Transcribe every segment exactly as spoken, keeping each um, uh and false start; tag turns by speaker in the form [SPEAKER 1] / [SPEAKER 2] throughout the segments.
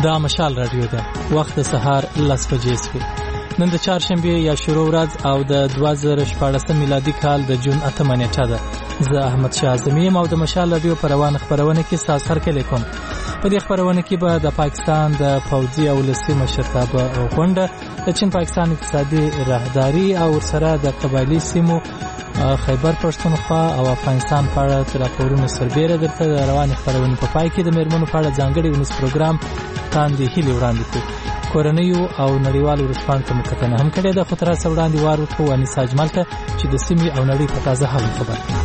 [SPEAKER 1] دا مشال رادیو ده. وخت سهار لس بجې شوې. نن د چهارشنبه یا شروع ورځ او د دوه زره شپاړس میلادي کال د جون اتمه نیټه ده. زه احمد شاه اعظمي یم او د مشال رادیو په روانه خپرونه کې ستاسو سره کلی کوم. په دې خپرونه کې به د پاکستان د پوځي او ولسي مشرتابه غونډه، د چین پاکستان اقتصادي راهداري او سره د قبایلي سیمو خیبر پښتونخوا او افغانستان په اړه راپورونه سربېره درته د روانې خپرونې په پای کې د میرمنو په اړه ځانګړی ونیس پروګرام تاندې هیلې وړاندې کړو. کورنیو او نړیوالو ورځپاڼو ته مو کتنه هم کړې ده، خو تر اوسه وړاندې وار ورکړو انیس اجمل ته چې د سیمې او نړۍ په تازه حال خبر کړي.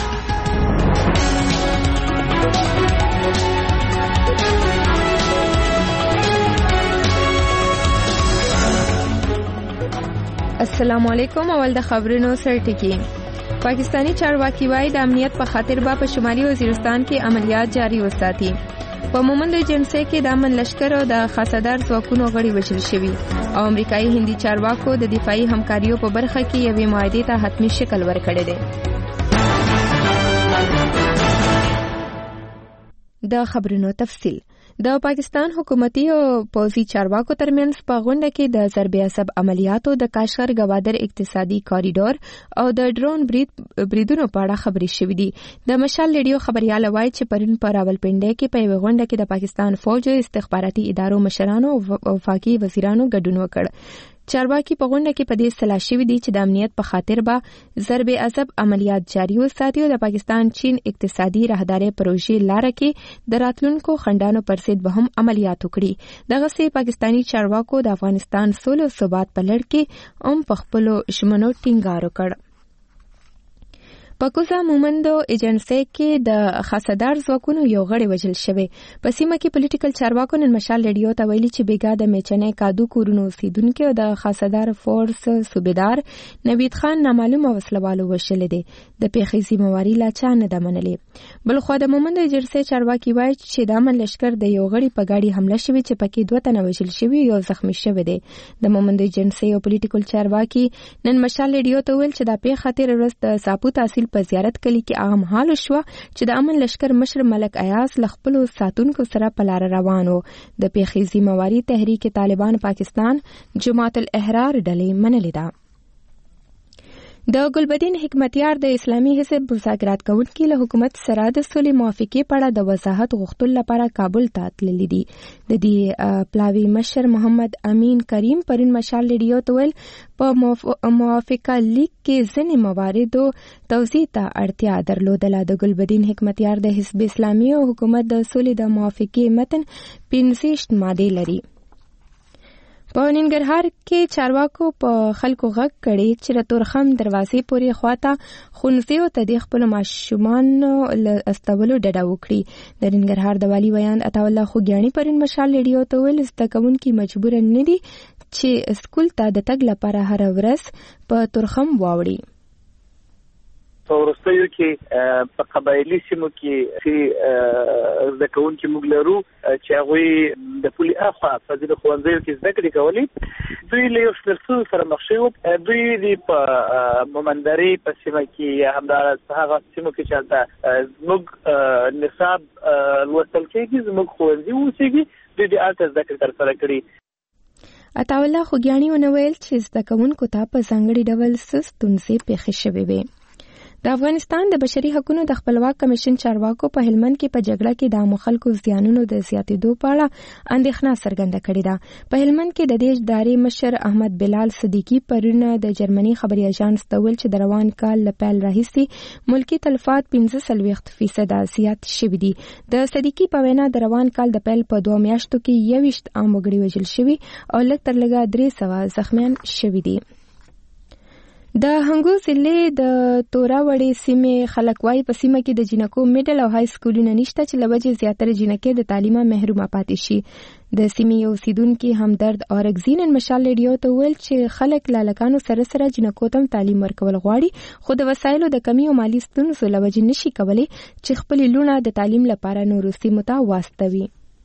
[SPEAKER 2] السلام علیکم. اول د خبرونو سرټکی. پاکستانی چارواکي وايي د امنیت په خاطر به په شمالي وزیرستان کې عملیات جاری وساتي. په مومند ایجنسی کې د امن لشکر او د خاصدار ځواکونو غړي وژل شوي او امریکایي هندي چارواکو د دفاعي همکاریو په برخه کې یوې معاهدې ته حتمی شکل ورکړی دی. د خبرونو تفصیل. د پاکستان حکومتي او پوځي چارواکو ترمنځ په غونډه کې د ضرب عصب عملیاتو، د کاشغر گوادر اقتصادي کاریډور او د ډرون برید بریدونو په اړه خبرې شوې دي. د مشال ریډیو خبريال وایي چې پرون په راولپنډي کې په یوه غونډه کې د پاکستان فوج او استخباراتي ادارو مشرانو او وفاقي وزیرانو ګډون وکړ. چارواکي په غونډه کې په دې اصطلاح شوي دي چې د امنیت په خاطر به ضرب عصب عملیات جاری وساتي او د پاکستان چین اقتصادي راهداري پروژې لاره کې د راتلونکو خنډانو پر ضد به هم عملیات وکړي. دغسې پاکستانی چارواکو د افغانستان سولې او ثبات په لړ کې هم په خپلو ژمنو ټینګار وکړ. په کوزا مومندو ایجنسی کې د خاصدار ځواکونو یو غړی وژل شوی. په سیمه کې پولیټیکل چارواکو نن مشال ریډیو ته ویلي چې بیګا د میچنې کادو کورونو اوسیدونکو او د خاصدار فورس صوبیدار نوید خان نامعلومه وسلوالو وشل دي. د پیښې ذمہواری لا چا نه ده منلې. بلخو د مومندو ایجنسی چارواکي وایي چې د امن لشکر د یو غړي په ګاډي حمله شوې چې پکې دوه تنه وژل شوي او زخمی شوي دي. د مومندو ایجنسی او پولیټیکل چارواکي نن مشال ریډیو ته ویل چې د پیښې خاطر ورځ د ساپو تحصیل په زیارت کلی کې عام حال شو چې د امن لشکر مشر ملک ایاز لخپلو ساتونکو سره په لار روانو. د پیښې ذمہواری تحریک طالبان پاکستان جماعت الاحرار ډلې منلې ده. د ګلبدین حکمتیار د اسلامي حزب مذاکرات کوونکي له حکومت سره د سولې موافقې په اړه د وضاحت غوښتلو لپاره کابل ته تللي دي. د دې پلاوي مشر محمد امین کریم پرون مشال ریډیو ته ویل په موافقه لیک کې ځینې مواردو توضیح ته اړتیا درلودله. د ګلبدین حکمتیار د حزب اسلامي او حکومت د سولې د موافقې متن پنځه ماده لري. په ننګرهار کې چارواکو په خلکو غږ کړي چې د تورخم دروازې پورې خواته ښوونځیو ته د خپلو ماشومانو له استولو ډډه وکړي. د ننګرهار د والي ویاند عطاالله خوږیاڼي پرون مشال ریډیو ته ویل زده کوونکي مجبور نه دي چې سکول ته د تګ لپاره هره ورځ په تورخم واوړي.
[SPEAKER 3] په ورستیو کې په قبایلي سیمو کې چې زده کوونکي موږ لرو چې هغوی د پولي اخوا په ځینو ښوونځیو کې زده کړې کولې. دوی له یو شمېر ستونزو سره مخ شوي وو. دوی د په مومندرې په سیمه کې یا همداراز په هغه سیمو کې چې هلته زموږ نصاب لوستل کېږي، زموږ ښوونځي اوسېږي، دوی د هلته زده کړې ترسره کړي.
[SPEAKER 2] عطاالله خوږیاڼي ونه ویل چې زده کوونکو ته په ځانګړي ډول څه ستونزې پیښې شوې وې. د افغانستان د بشري حقوقو د خپلواک کمیشن چارواکو په هلمند کې په جګړه کې د عامو خلکو زیانونو د زیاتېدو په اړه اندېښنه څرګنده کړې ده. په هلمند کې د دې ادارې مشر احمد بلال صدیقي پرون د جرمني خبري اژانس ته ویل چې د روان کال له پیل راهیسې ملکي تلفات پنځه څلوېښت فیصده زیات شوي دي. د صدیقي په وینا د روان کال د پیل په دوه میاشتو کې یوویشت عام وګړي وژل شوي او لږ تر لږه درې سوه زخمیان شوي دي. د هنګو ضلع د تورا وړې سیمې خلک وایي په سیمه کې د جنکو میډل او های سکولونه نشته چې له وجې زیاتره جنکې د تعلیمه محرومه پاتې شي. د سیمې یو اوسیدونکي همدرد اورګزي نن مشال ریډیو ته ویل چې خلک له هلکانو سره سره جنکو ته تعلیم ورکول غواړي، خو د وسایلو د کمی او مالي ستونزو له وجې نشي کولی چې خپلې لوڼه د تعلیم لپاره نورو سیمو ته واستوي.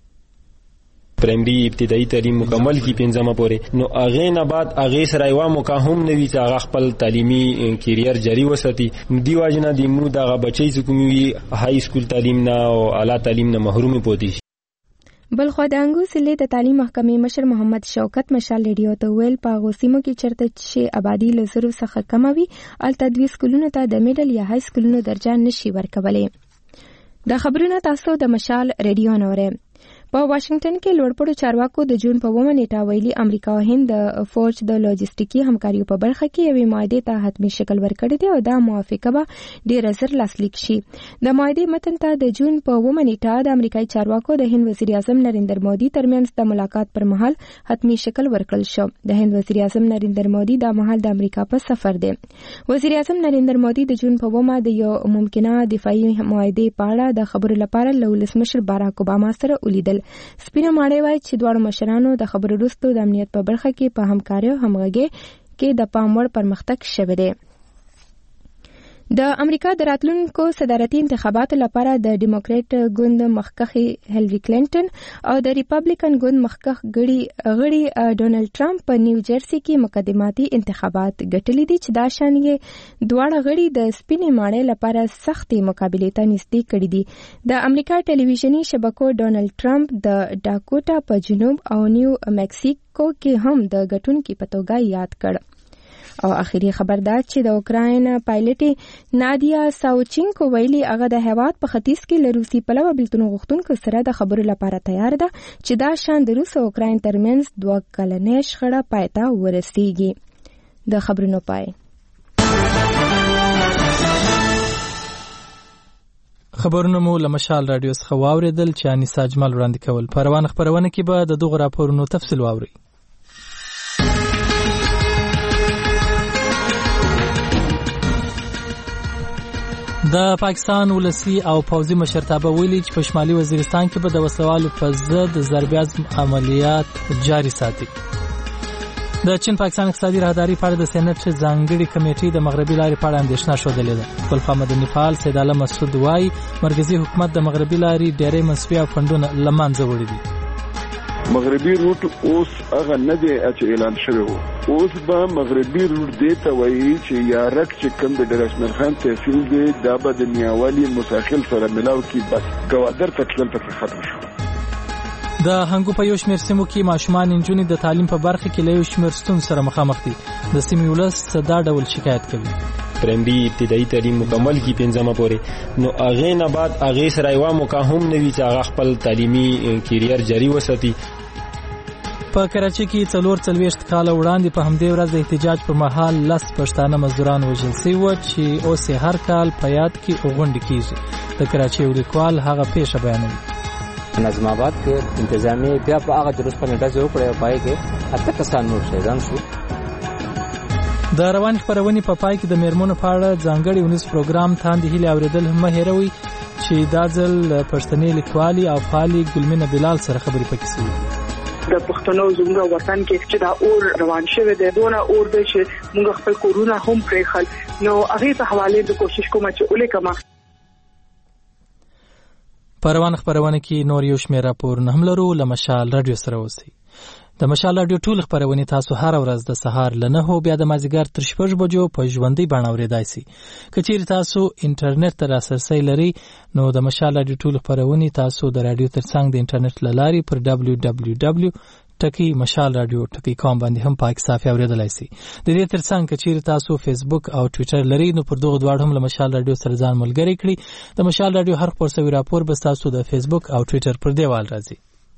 [SPEAKER 4] پرایمري ابتدایي تعلیم مکمل کی پنځمه پورې، نو هغه نه بعد هغه سره یو موقع هم نوي چې هغه خپل تعلیمي کیریر جاری وساتي. دی واجنه د مو دغه بچي چې کومي های سکول تعلیم نه او اعلی تعلیم نه محروم پوتي.
[SPEAKER 2] بلخو د انګو ضلع د تعلیم محکمې مشر محمد شوکت مشال ریډیو ته ویل په غوسیمو کې چرته چې آبادی له زرو څخه کم وي ال تدویس سکولونو ته د میډل یا های سکولونو درجه نشي ورکولای. د خبرونو تاسو د مشال ریډیو نوره په واشنگټن کې لوړپوړو چارواکو د جون په اوومه نیټه ویلي امریکا او هند د فوج د لوجستیکي همکاریو په برخه کې یوې معاهدې ته حتمي شکل ورکړی دی او دا موافقه به ډېر زر لاسلیک شي. د معاهدې متن ته د جون په اوومه نیټه د امریکایي چارواکو د هند وزیر اعظم نریندر مودي ترمنځ د ملاقات پر مهال حتمي شکل ورکړل شو. د هند وزیر اعظم نریندر مودي د مهال د امریکا په سفر دی. وزیر اعظم نریندر مودي د جون په اوومه د یو ممکنه دفاعي معاهدې په اړه د خبرو لپاره له ولسمشر باراک اوباما سره ولیدل. سپینه ماړی وایي چې دواړو مشرانو د خبرو وروسته د امنیت په برخه کې په همکارۍ او همغږۍ کې د پام وړ پرمختګ شوی دی. د امریکا د راتلونکو صدارتي انتخاباتو لپاره د ډیموکریټ ګوند مخکښې هیلری کلینټن او د ریپبلیکن ګوند مخکښ غړي غړي ډونالد ټرمپ په نیو جرسي کې مقدماتي انتخابات ګټلي دي چې دا شان یې دواړه غړي د سپینې ماڼۍ لپاره سختي مقابلې ته نږدې کړي دي. د امریکا ټلویزیوني شبکو ډونالد ټرمپ د ډاکوټا په جنوب او نیو مکسیکو کې هم د ګټونکي په توګه یاد کړ. او اخیری خبر دا چې د اوکراین پایلټي نادیا ساوچینکو ویلي هغه د هیواد په ختیځ کې له روسي پلوه بېلتون غوښتونکو سره د خبرو لپاره تیار ده چې دا شان د روس او اوکراین ترمنځ دوه کلنۍ شخړه پای ته ورسیږي. د خبرونو پای.
[SPEAKER 1] خبرونه مو له مشال رادیو څخه واوریدل چې انیسا اجمل وړاندې کول. په روانه خبرونه کې به د دغو راپورونو تفصیل واورئ. د پاکستان ولسی او پوځي مشرتابه ویلي چې په شمالي وزیرستان کې به د وسلوالو په ضد ضربې عزم عملیات جاري ساتي. د چین پاکستان اقتصادي راهداري په اړه د سېنات ځانګړي کمیټې د مغربي لارې په اړه اندېښنه ښودلې ده. بلخوا مدني فعال سید عالم مسعود وایي مرکزي حکومت د مغربي لارې ډېرې منصفي او فنډونه له منځه وړي دي.
[SPEAKER 5] مغربي روټ اوس هغه نه دی چې اعلان شوی وو. اوس به مغربي روټ دی ته وایي چې یارک چې کوم د ډرشمن خان تحصیل دی دا به د نیاوالي مساخل سره ملاو کی بس ګوادر تکلل په ختم شو.
[SPEAKER 1] د هنګو په یو شمېر سیمو کې ماشومان انجونې د تعلیم په برخه کې له یو شمېر ستونزو سره مخامخ دي. د سیمې ولس دا ډول شکایت کوي.
[SPEAKER 4] پرایمري ابتدایي تعلیم مکمل کی پنځمه پورې نو هغه نه بعد هغه سره یو موقع هم نوي چې هغه خپل تعلیمي کیریر جاری وساتي.
[SPEAKER 1] په کراچۍ کې څلور څلوېښت کاله وړاندې په همدې ورځ د احتجاج پر مهال لس پښتانه مزدوران وژل شوي وو چې اوس یې هر کال په یاد کې غونډې کېږي. د کراچۍ یو لیکوال هغه پیښه بیانوي.
[SPEAKER 6] نظم آباد کې انتظامیه بیا په هغه جلوس په نیټه جوړ کړی او پای کې اته کسان نور شهیدان شو.
[SPEAKER 1] د روان خبرونې په پای کې د میرمنو په اړه ځانګړي ونیز پروګرام تاندې هیله اوریدل هم هېروي چې دا ځل پښتنې لیکوالي او فعالي ګلمینه بلال سره خبرې پکې شوي.
[SPEAKER 7] د پښتنو زموږ وطن کې چې دا اور روان شوی دی دونه اور دی چې موږ خپل کورونه هم پرېښل نو هغې په حواله د کوشش کوم چې ولیکم.
[SPEAKER 1] په روان خبرونه کې نور یو شمېر راپورونه هم لرو. له مشال رادیو سره اوسئ. د مشال رادیو ټول خبرونه تاسو هر ورځ د سهار له نهو بیا د مازدیګر تر شپږ بجو په ژوندۍ بڼه اورېدای شئ. که چیرې تاسو انټرنیټ ته لاسرسی لرئ نو د مشال رادیو ټول خبرونه تاسو د رادیو ترڅنګ د انټرنیټ له لارې پر دبلیو دبلیو دبلیو ټکی مشال رادیو ټکی کام باندې هم پاک صافي اوریدلای شئ. د دې ترڅنګ که چیرې تاسو فیسبوک او ټویټر لرئ نو پر دغه دواړو هم له مشال رادیو سره ځان ملګری کړئ. د مشال رادیو هر خپور شوی راپور به تاسو د فیسبوک او ټویټر پر دیوال راځي.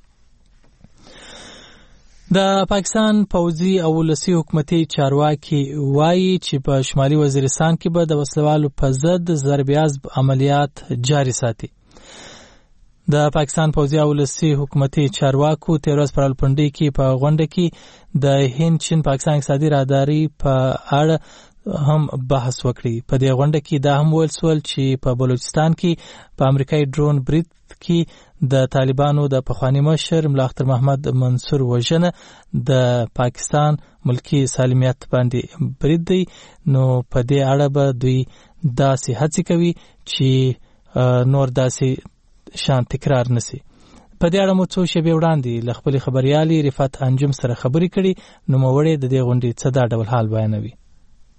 [SPEAKER 1] د پاکستان پوځي او ولسی حکومتي چارواکي وایي چې په شمالي وزیرستان کې به د وسلوالو په ضد ضربې عزم عملیات جاري ساتي. د پاکستان پوځي او ولسی حکومتي چارواکو تیر ورځ په راولپنډۍ کې په غونډه کې د هند چین پاکستان اقتصادي راهداري په اړه هم بحث وکړي. په دې غونډه کې دا هم ویل شول چې په بلوچستان کې په امریکایي ډرون برید کې د طالبانو د پخوانی مشر ملا اختر محمد منصور وژنه د پاکستان ملکی سالمیت باندې برید دی. نو په دې اړه به دوی داسې هڅې کوي چې نور داسې شان تکرار نسی. په دې اړه مو څو شېبې وړاندې له خپلې خبریالې رفعت انجم سره خبرې کړې. نو موړې د دې غونډې څه دا ډول حال بیانوي.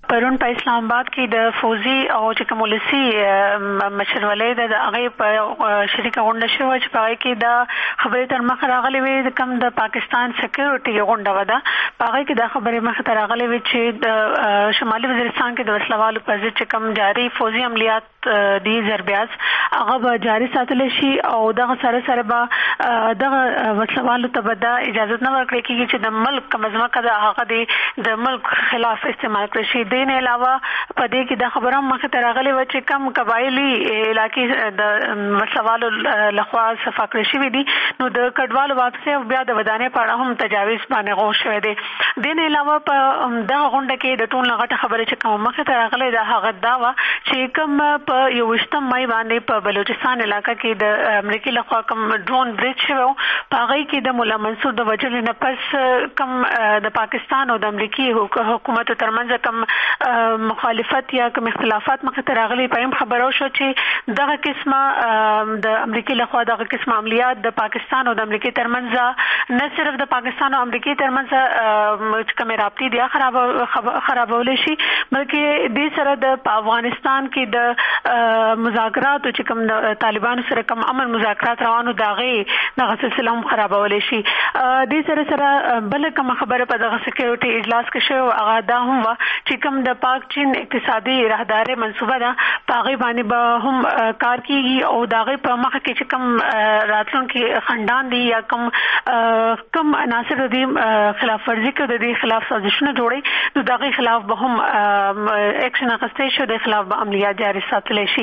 [SPEAKER 8] پرون په اسلام آباد کې د فوزي او چې کومولسي مشرولې د هغه په شریکه غونډه شو چې په هغه کې د خبرې تر مخ راغلي وي د کم د پاکستان سکیورټي غونډه ودا په هغه کې د خبرې مخ ته راغلي وي چې د شمالي وزیرستان کې د وسلوالو په ضد چې کم جاري فوزي عملیات دي ضربیات هغه به جاري ساتل شي او دغه سره سره به دغه وسلوالو ته به د اجازه نه ورکړي کیږي چې د ملک کمزمکه د هغه د ملک خلاف استعمال کړي شي. دین علاوه په دې کې د خبرو مخ ته راغلي و چې کم قبایلی علاقې د وسلوالو لخوا صفا کړی شوی دي نو د کډوالو واپسې او بیا د ودانې په اړه هم تجاوز باندې غوښ شوی دی. دین علاوه په دغه غونډه کې د ټول غټه خبره چې کوم مخ ته راغلي د هغه داوا چې کوم په یو وشتم مای باندې په بلوچستان علاقې کې د امریکای لخوا کوم ډرون بریج شو په هغه کې د مولا منصور د وجل نه پس کوم د پاکستان او د امریکای حکومت ترمنځ کوم مخالفت یا کوم اختلافات مخ ته راغلي په خبرو شو چې دغه قسمه د امریکای لخوا دغه قسمه عملیات د پاکستان او د امریکای ترمنځ نه صرف د پاکستان او امریکای ترمنځ کوم رابطې دي خراب خرابول شي بلکې د سره د افغانستان کې د مذاکرات چې کوم د طالبانو سره کوم امن مذاکرات روانو داغه دغه سلسله هم خرابول شي. د سره سره بل کوم خبره په دغه سکیورټي اجلاس کې شو هغه دا هم و چې کوم د پاک چین اقتصادي راهداري منصوبه ده په هغه باندې به هم کار کیږي او دغه په مخ کې چې کوم راتلونکي خندان دي یا کوم کوم عناصر دي خلاف ورزي کوي د دې خلاف سازشونه جوړي نو دغه خلاف به هم اکشن اخیستل شي د خلاف به عملیات جاري ساتل شي.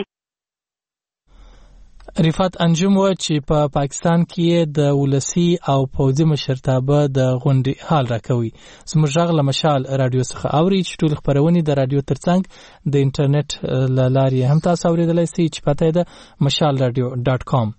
[SPEAKER 1] رفعت انجم و چې په پا پاکستان کې د ولسی او پوځي مشرتابه د غونډې حال راکوي. زموږ غږ له مشال رادیو څخه اوري چې ټول خبرونه د رادیو ترڅنګ د انټرنیټ له لارې هم تاسو اوریدلای شئ چې پته ده مشال رادیو ډاټ کام.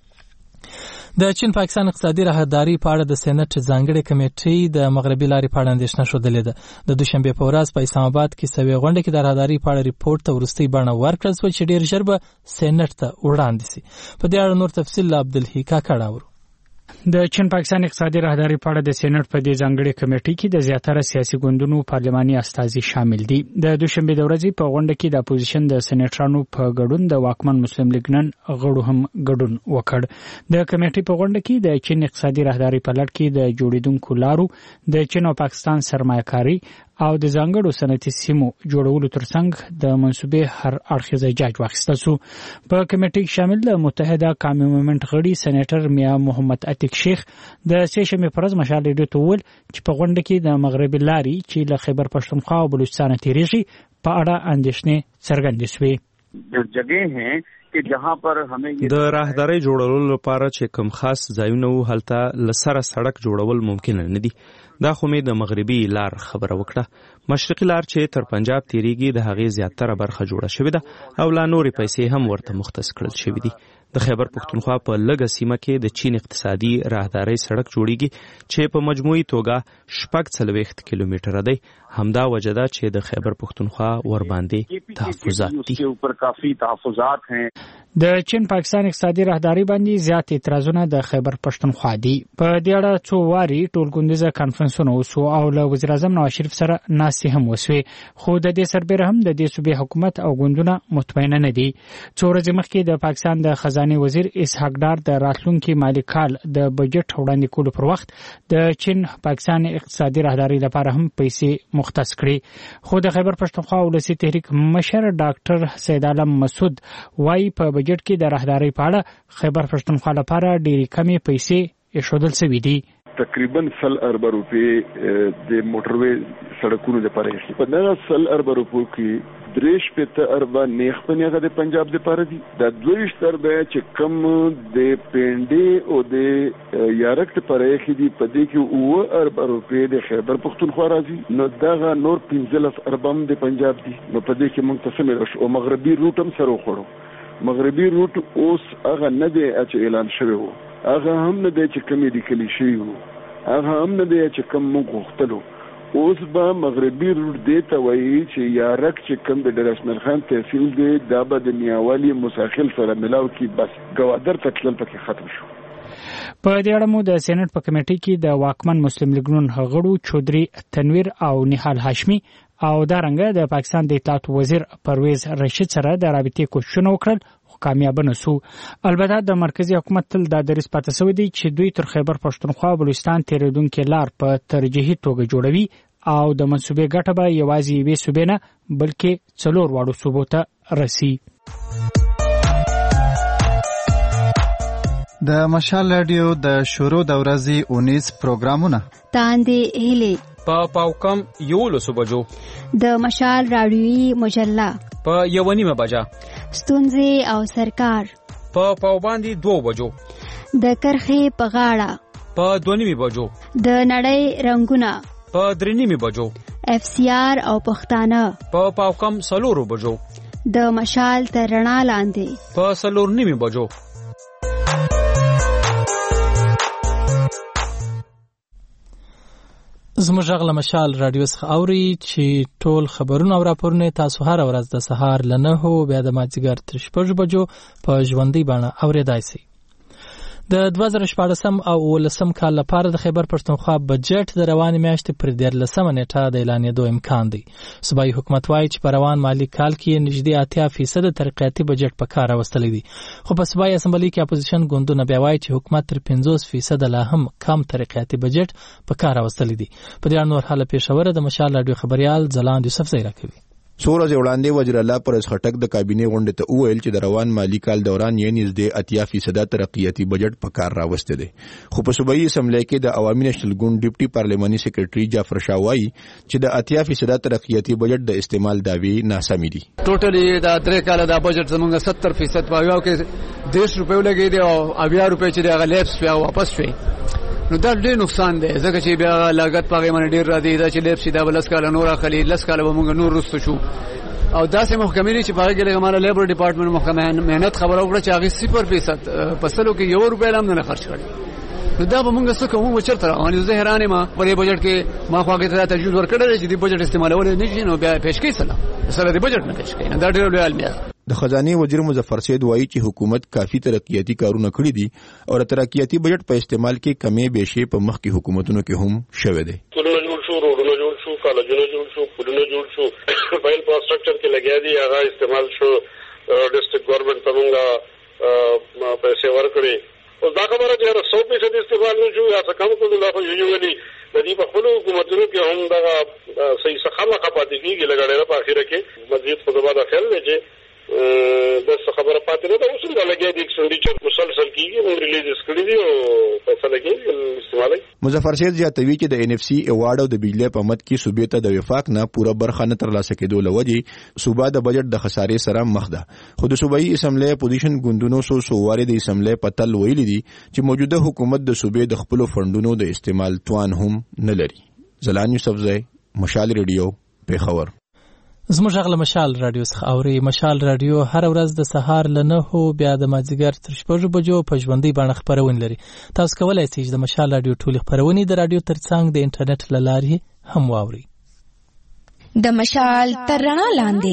[SPEAKER 1] د چین پاکستان اقتصادي راهداري په اړه د سېنات ځانګړي کمیټې د مغربي لارې په اړه اندېښنه شودلې ده. د دوشنبه په ورځ په اسلام آباد کې سوي غونډه کې د راهداري په اړه ریپورت ته ورستي بڼه ورکړل شو چې ډیر ژر به سېنات ته وړاندې شي. په دې اړه نور تفصیل عبدالحی کاکړ اورو.
[SPEAKER 9] د چین پاکستان اقتصادي راهداري په اړه د سېنات په دې ځانګړي کمیټې کې د زیاتره سیاسي ګوندونو پارلماني استازي شامل دي. د دوشنبه د ورځې په غونډه کې د اپوزیشن د سېناترانو په ګډون د واکمن مسلم لیگ نن غړو هم ګډون وکړ. د کمیټې په غونډه کې د چین اقتصادي راهداري په لړ کې د جوړیدونکو لارو د چین او پاکستان سرمایه‌کاري او د ځانګړو صنعتي سیمو جوړولو ترڅنګ د منسوبې هر اړخیزه جاج واخیستل شو. په کمیټې کې شامل د متحده قومي مومنت غړي سېناتر میا محمد عتیق شیخ د سېشمې پرز مشال ریډیو ته وویل چې په غونډه کې د مغربي لارې چې له خیبر پښتونخوا او بلوچستان تیریږي په اړه اندېښنې څرګندې شوې.
[SPEAKER 10] جو جگہ ہیں کہ جہاں پر ہمیں
[SPEAKER 11] د راهداري جوړولو لپاره چې کوم خاص ځایونه وو هلته لسره سړک جوړول ممکن نه دي. دا خو مې د مغربي لار خبره وکړه. مشرقي لار چې تر پنجاب تیریږي د هغې زیاتره برخه جوړه شوې ده او لا نورې پیسې هم ورته مختص کړل شوې دي. د خیبر پښتونخوا په لږه سیمه کې د چین اقتصادي راهداري سړک جوړیږي چې په مجموعي توګه شپږ څلوېښت کیلومتره دی. همدا وجه ده چې د خیبر پښتونخوا ور باندې تحفظات دي.
[SPEAKER 9] د چین پاکستان اقتصادي راهداري باندې زیات اعتراضونه د خیبر پښتونخوا دي. په دې اړه څو واري ټولګوندیزه کانفرنسونه وشو او له وزیر اعظم نواز شریف سره ناستې هم وشوې خو د دې سربېره هم د دې صوبې حکومت او ګوندونه مطمئن نه دي. څو ورځې مخکې د پاکستان د خزانه وزیر اسحاق ډار د راتلونکي مالي کال د بجټ وړاندې کولو پر وخت د چین پاکستان اقتصادي راهداري لپاره هم پیسې مختص کړې خو د خیبر پښتونخوا ولسی تحریک مشر ډاکټر سید عالم مسعود وايي په بجټ کې د راهداري په اړه خیبر پښتونخوا لپاره ډېری کمې پیسې ایښودل شوې دي.
[SPEAKER 5] تقریبا سل ارب روپے د موټروي سړکونو لپاره یې په دغه سل ارب روپو کې دریش په اربا نیخ پنیغه د پنجاب د پاره دي. د دویش تربه چې کم د پنډي او د یارک ته پاره کې دي په دې کې او ارب روپے د خیبر پښتونخوا راځي نو دغه نور پنځلس اربم د پنجاب دي. نو په دې کې منقسم شو او مغربي روټ هم سره وخورو. مغربي روټ اوس هغه نه دی چې اعلان شوی وو هغه هم نه دی چې کمی دی کلی شوی وو هغه هم نه دی چې کم موږ غوښتلو. اوس به مغربي روټ دی ته وایي چې یارک چې کم د ډرشمن خان تحصیل دی دا به د میاوالی مساخل سره ملاو کی بس ګوادر تکلل پکې ختم شو.
[SPEAKER 9] په دې اړه مو د سېنات په کمیټې کې د واکمن مسلم لیګ نن غړو چودري تنویر او نهال هاشمي او دا رنګه د پاکستان د اطلاعات وزیر پرویز رشید سره د رابطې کوششونه وکړل کامیاب نسو. البته د مرکزی حکومت تل د دریس پاتې سوی دی چې دوی تر خیبر پښتونخوا بلوچستان تیریدونکو لار په ترجیحي توګه جوړوي او د منسوبې ګټه به یوازې یوې صوبې نه بلکې څلور واړو صوبو ته رسي.
[SPEAKER 12] د مشال رادیو د شروع د ورځې اونیس پروګرامونه
[SPEAKER 13] تاندې هلي
[SPEAKER 14] په پاوکم یو لسو بجو
[SPEAKER 13] د مشال رادیوي مجله
[SPEAKER 14] په یو نیمه بجا
[SPEAKER 13] ستونزې او سرکار
[SPEAKER 14] په پاوباندې دو بجو
[SPEAKER 13] د کرخې په غاړه
[SPEAKER 14] په دو نیمه بجو
[SPEAKER 13] د نړۍ رنگونه
[SPEAKER 14] په درې نیمه بجو
[SPEAKER 13] اف سی آر او پښتانه
[SPEAKER 14] په پاوکم سلورو بجو
[SPEAKER 13] د مشال تر رڼا لاندې
[SPEAKER 14] په سلور نیمه بجو.
[SPEAKER 1] زموږ غږ له مشال رادیو څخه اوري چې ټول خبرونه او راپورونه تاسو هر ورځ د سهار له نهو بیا د مازدیګر تر شپږ بجو په ژوندۍ بڼه اورېدای شئ. د دوه زره شپاړسم او اوولسم کال لپاره د خیبر پښتونخوا بجټ د روانې میاشتې پر دیارلسمه نیټه د اعلانېدو امکان دی. صوبایي حکومت وایي چې په روان مالي کال کې نږدې اتیا فیصد ترقیاتي بجټ په کار راوستلی دی، خو په صوبایي اسمبلي کې اپوزیشن ګوندونه بیا وایي چې حکومت تر پنځوس فیصد لا هم کم ترقیاتي بجټ په کار راوستلی دی. په دې اړه نور حاله پېښوره د مشال راډیو خبريال ځلاند یوسف زی راکوي.
[SPEAKER 15] څو ورځې وړاندې وزیر الله پرس خټک د کابینې غونډې ته وویل چې د روان مالي کال دوران یې نږدې اتیا فیصد ترقیاتي بجټ په کار راوسته دی، خو په صوبایي اسمبلی کې د عوامي نېشنل ګوند ډیپټي پارلیماني سیکریټري جعفر شاه وایي چې د اتیا فیصد ترقیاتي بجټ د استعمال داوی ناسمې دي.
[SPEAKER 16] ټوټلی دا درې کال د بجټ زمونږ ستر فیصد په یو کې دیش روپیو لګي دي او اویا روپۍ چې هغه لیپس بیا واپس شوي، نو دا ډېر نقصان دی ځکه چې بیا لاګت پاغې باندې ډېر راځي دا چې لیپس دا بلس کال نور اخلي لس کال به موږ نور رسو شو او داسې محکمې چې پاغې کې لګمانه لیبر ډپارټمنټ محکمه مهنت خبره وکړه چې هغه صفر فیصد پسلو کې یو روپۍ هم نه خرج کړي، نو دا به موږ څه کوو چرته روان زه حیران یم. په دې بجټ کې ما خو هغه ته تجویز ورکړل چې دې بجټ استعمالول نه شي، نو بیا پیش کوي سره سره دې بجټ نه پیش کوي، دا ډېر لوی علمي.
[SPEAKER 15] د خزانه وزیر مظفر سید وایي چې حکومت کافي ترقیاتي کارونه کړی دي او ترقیاتي بجټ په استعمال کې کمی بیشې په مخکې حکومتونو کې هم شوه دي.
[SPEAKER 17] کورونه جوړ شو، روډونه جوړ شو، کالجونه جوړ شو، پلونه جوړ شو، په انفراستراکچر کې لګیا دي هغه استعمال شو، ډیسټریکټ ګورنمنت ته موږ پیسې ورکړي. اوس دا خبره چې سو فیصد استعمال نه شو یا څه کم کړو، دا خو یوجولي د دې په خپلو حکومتونو کې هم دغه صحیح څه خامخا پاتې کېږي لګړې په اخره کې مزید خو زما د خیال دی چې د څه خبره پاتې نه ده. اوس هم دا لګیا دي ایکسپنډیچر مسلسل کېږي، موږ ریلیز کړي دي او پیسې لګېږي استعمالوي.
[SPEAKER 15] مظفر سید زیاتوي چې د ان اف سي ایوارډ او د بجلی په مد کې صوبې ته د وفاق نه پوره برخه نه ترلاسه کېدو لوجې صوبه د بجټ د خسارې سره مخ ده، خو د صوبایي اسمبلی اپوزیشن ګوندونو سو سوواري د اسمبلی په تل ویلي دي چې موجوده حکومت د صوبې د خپل فندونو د استعمال توان هم نه لري. زلان یوسف زی، مشال ریډیو، پیښور.
[SPEAKER 1] زموږ غږ له مشال رادیو څخه اوري. مشال رادیو هر ورځ د سهار له نهو بیا د مازدیګر تر شپږو بجو په ژوندۍ بڼه خپرونه لري. تاسو کولای شئ چې د مشال رادیو ټولې خپرونې د رادیو ترڅنګ د انټرنیټ له لارې هم واورئ.
[SPEAKER 2] د مشال تر رڼا لاندې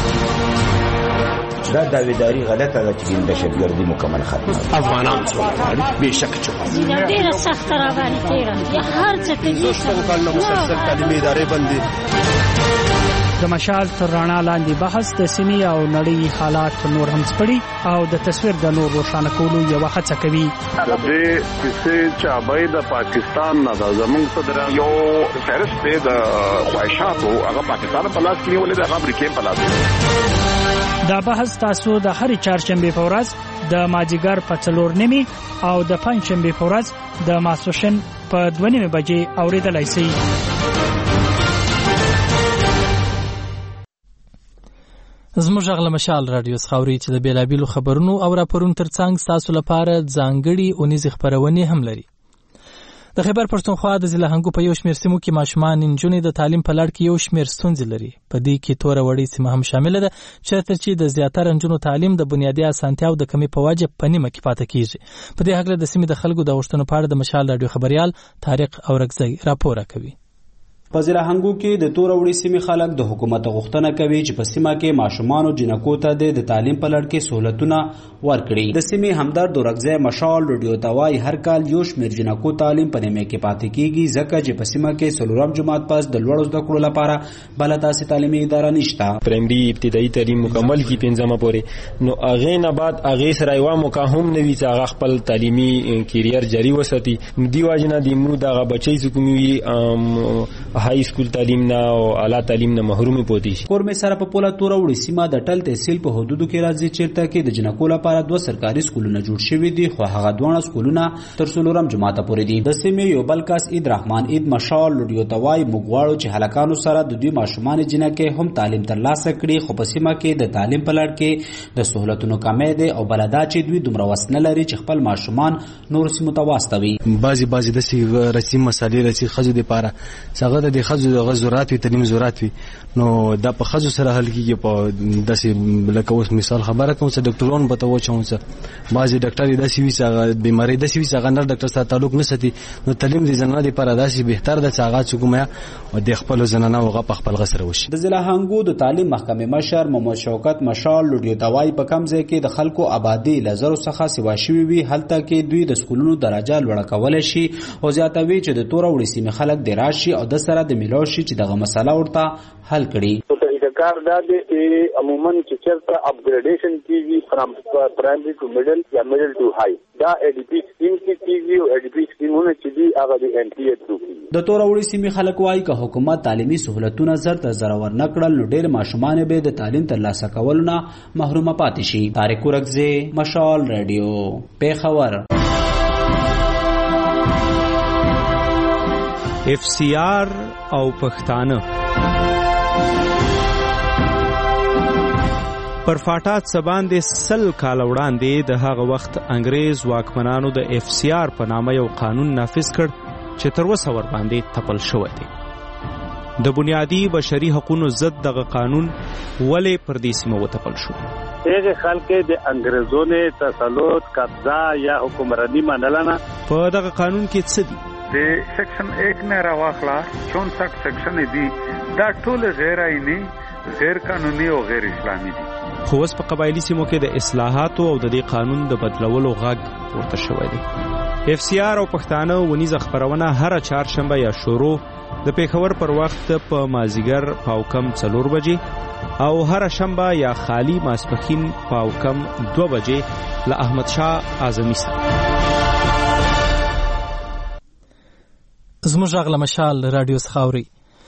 [SPEAKER 18] دا داویداری غلطه ده چې د شګردي مکمل ختمه
[SPEAKER 19] افغانان څو غواړي بهشکه چې
[SPEAKER 20] ډیره سخت راغلی تیرا یا هر څه کې
[SPEAKER 19] دوستو کله مسلسل تعلیمي ادارې باندې
[SPEAKER 9] د مشال تر رڼا لاندې بحث د سیمې او نړۍ حالات نور هم سپړي او د تصویر د نور روښانه کولو یو هڅه کوي.
[SPEAKER 5] د دې کیسې چابای د پاکستان نه د زمونږ صدر یو فهرست د خواهشاتو هغه پاکستان په لاس کې ولې د امریکا په لاس.
[SPEAKER 9] دا بحث تاسو د هرې چهارشنبه په ورځ د مازدیګر په څلور نیمې او د پنځشنبه په ورځ د ماسپښین په دوه نیمې بجې اوریدلای شئ.
[SPEAKER 1] زموږ غږ له مشال رادیو څخه اوري چې د بیلابیلو خبرونو او راپورونو ترڅنګ تاسو لپاره ځانګړي اونیزې خبرونه هم لري. د خیبر پښتونخوا د ضلع هنګو په یو شمېر سیمو کې ماشومان نجونې د تعلیم په لړ کې یو شمېر ستونزې لري. په دې کې توره وړې سیمه هم شامل ده چې د زیاتره نجونو تعلیم د بنیادي اسانتیاو د کمی په وجه په نیمه کې پاتې کیږي. په دې هکله د سیمې د خلکو د غوښتنو په اړه د مشال رادیو خبريال طارق اورکزی راپور کوي.
[SPEAKER 21] په ضلع هنګو کې د تور وړي سیمې خلک د حکومت غوښتنه کوي چې په سیمه کې ماشومان او جنکو ته د تعلیم په لړ کې سہولتونه ورکړي. د سیمې همدرد ورغځي مشال رډیو توای هر کال یو شمېر جنکو تعلیم په نیمه کې پاتې کیږي ځکه چې په سیمه کې څلورم جماعت پاس د لوړو زده کړو لپاره بل تاسې تعلیمي اداره نشته.
[SPEAKER 4] پرایمري ابتدایي تعلیم مکمل کی پنځمه پورې نو اغه نه بعد اغه سره یو مقام نه وی چې هغه خپل تعلیمي کیریئر جاری وساتي. دی واجنه د مو دغه بچي کومي های سکول تعلیم نه او اعلی تعلیم نه محروم پوتي شي.
[SPEAKER 21] کورمه سره په پولا تور وړي سیمه د ټل تحصیل په حدودو کې راځي چیرته کې د جنکو لپاره دوه سرکاري سکولونه جوړ شوي دي خو هغه دوه سکولونه تر څلورم جماعت پورې دي. د سیمې یو بل کس عید رحمان عید مشال لډیو توای مغواړو چې هلکانو سره د دوی ماشومان جنکه هم تعلیم ترلاسه کړي خو په سیمه کې د تعلیم په لړ کې د سہولتونو کمی دی او بلدا چې دوی دومره وسنه لري چې خپل ماشومان نور سیمو ته واستوي.
[SPEAKER 22] بعضی بعضی د سی رسمي مسالې رسي خزو د پاره څنګه د خزو د غزورات وی تعلیم زورات وی نو د په خزو سره حل کیږي په داسې لکه اوس مثال خبره کوم چې ډاکټرون بتاو چې بعضی ډاکټر داسې وی چې بیماری داسې وی چې نر ډاکټر سره تعلق نه ساتي نو تعلیم د زنانه لپاره داسې بهتر د څنګه چې کومه او د خپل زنانه او غپ خپل غسر وشي.
[SPEAKER 21] د ضلع هنګو د تعلیم محکمې مشر محمد شوکت مشال لډیو توای په کم ځای کې د خلکو آبادی لزرو څخه سیوا شوی وی هلته کې دوی د سکولونو درجه لوړه کول شي او زیاتوي چې د تور وړي سیمې خلک د راشي او د سره د ملو شي چې دغه مسله ورته حل کړي.
[SPEAKER 3] کار دا دی عموما چې چرته اپګریډیشن کیږي فرام پرایمري ټو میډل یا میډل ټو های دا ای ډی پی سکیم کیږي او ای ډی پی سکیمونه چې دی هغه د ان ټی ای ټو
[SPEAKER 21] د تور وړي سیمې خلک وایي که حکومت تعلیمي سہولتونه زر تر زر ور نکړل نو ډېر ماشومان به د تعلیم ترلاسه کولو نه محروم پاتې شي. طارق ورغزي مشال رادیو پیښور.
[SPEAKER 11] اف سی آر او پښتانه پر فاټات سباندې سل کال وړاندې د هغه وخت انګريز واکمنانو د اف سی آر په نامه یو قانون نافذ کړ چې تر اوسه ور باندې تپل شوی دی. د بنیادی بشري حقوقو ضد دغه قانون ولې پر دې سیمه وتپل شو؟
[SPEAKER 3] هغه خلک د انګريزونو تسلط قبضه یا حکمرانی منلنه.
[SPEAKER 11] په دغه قانون کې څه دي؟
[SPEAKER 23] د سیکشن ایک نه راوخلا چونسठ سیکشن دي دا ټول غیر آئینی غیر قانوني او غیر اسلامي دي.
[SPEAKER 11] خو اوس په قبایلی سیمو کې د اصلاحاتو او د دې قانون د بدلولو غږ ورته شوی دی. اف سی آر او پښتانه ونیزه خبرونه هر چهارشنبه یا شروع د پیښور پر وخت په مازیګر پاوکم څلور بجې او هر شنبه یا خالی ماسپخین پاوکم دو بجې له احمد شاه اعظمي سره.
[SPEAKER 1] زموږ غل مشال رادیو سخاوري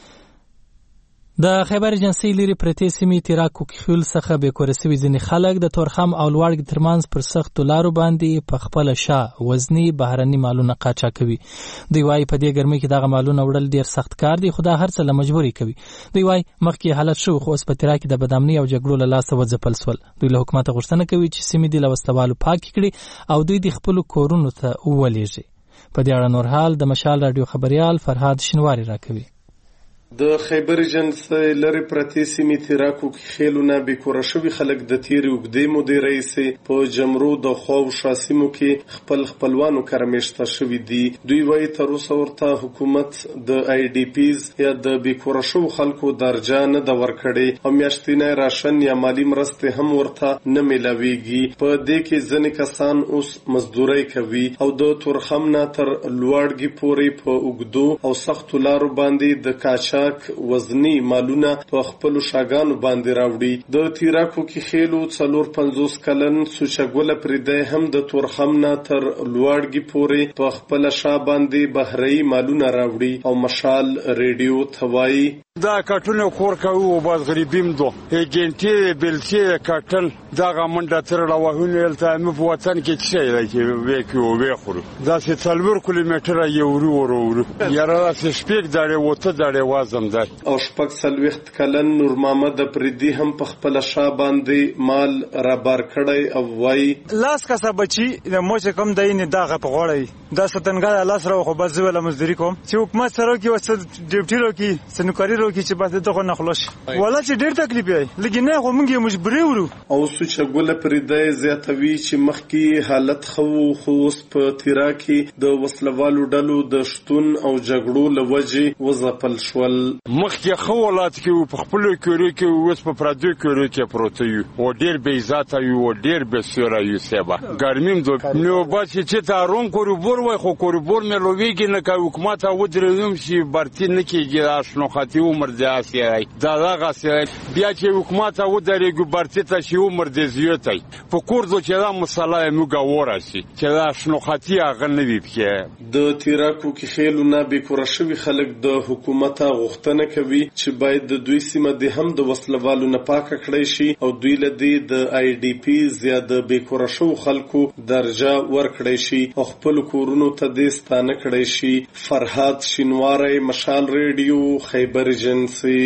[SPEAKER 1] د خیبر ایجنسی لري پرتې سیمې تیراکو خیل څخه به کورسوي ځنی خلک د تورخم او لوړګ ترمنځ پر سخت لارو باندې په خپل شاه وزنی بهرني مالونه قاچا کوي. دوی وايي په دې ګرمۍ کې دغه مالونه وړل ډیر سخت کار دی خو دا هر څه له مجبوري کوي. دوی وايي مخکې حالت شو خو اوس په تیراک د بدامنۍ او جګړو له لاسه وځپل سول. دوی له حکومت غوښتنه کوي چې سیمې د لوستوالو پاک کړي او دوی د خپل کورونو ته ولېږي. په دې اړه نور حال د مشال رادیو خبريال فرهاد شنواری راکوي.
[SPEAKER 24] د خیبر ایجنسی لري پرتې سیمې تیراکو کې خېلونه به کور شوی خلک د تیر وګدې مودې رئیس په جمرو د خو شاسمو کې خپل خپلوانو کرمشته شوی دي. دوی وايي تر اوسه ورته حکومت د آی ډی پیز یا د به کور شو خلکو درجه نه د ورکړي او میاشتینه راشن یا مالی مرسته هم ورته نه ملاويږي. په دې کې ځنې کسان اوس مزدوري کوي او د تورخم نه تر لوړګي پورې په وګدو او سخت لارو باندې د کاچا وزنی مالونه په خپل شاګانو باندې راوړي. د تیراکو کې خېلو څلور پنځوس کلن سوچګول پرې هم د تورخم نه تر لوړګي پورې په خپل شا باندې بهري مالونه راوړي او مشال ریډیو ثوای
[SPEAKER 23] دا کټونه کور کوي او باز غریبیم دو ایجنټي بلسي کټل دا غمنډه تر لوهونه الته مې په وطن کې څه دی چې وېکو وېخورو دا چې څلور کیلومتره یو ورو ورو یاره چې شپږ دړې وته دړې وازم ده
[SPEAKER 24] او شپږ سلويخت کلن نور محمد پردي هم په خپل شا باندې مال را بار کړی او وای
[SPEAKER 25] لاس کا بچي د موچ کم دین دغه په غوړی دا ستنګا لاس راو خو بس ولا مزدوري کوم چې حکومت سره کې وسه ډیوټي لو کې سنکاري فکر وکړي چې بس دغه نه خلاص ولا چې ډېر تکلیف وي لکه نه خو موږ مجبورې ورو
[SPEAKER 24] او سوچ ګل پرې د زیاتوي چې مخکې حالت خو خو اوس په تیرا کې د وسلوالو ډلو د شتون او جګړو لوجې وځپل شول.
[SPEAKER 23] مخکې خو ولات کې په خپل کورو کې اوس په پردو کورو کې پروت یو او ډېر بې عزت یو او ډېر بې سیوره یو سبا ګرمیم دو نو بس چې تارون کوریبور وای خو کوریبور مې لويږي نه کوي حکومت او درېوم شي برتی نه کېږي آشنو خاطی عمر ځاسي دا دغه بیا چې حکومت او درېګو برتی ته شي عمر دې زیاتای په کوردو چې دا مصالحه موږ وراسي چې دا آشنو خاطی هغه نه وي کې
[SPEAKER 24] د تیراکو کې خېلونه به کورشوي خلک د حکومت غوښتنه کوي چې باید د دوی سیمه د هم د وسلوالو نه پاکه کړی شي او دوی لدی د آی ډی پی زیاده به کورشو خلکو درجه ورکړی شي او خپل کورونو ته د ستانه کړی شي. فرهاد شینواری، مشال ریډیو، خیبر ایجنسی.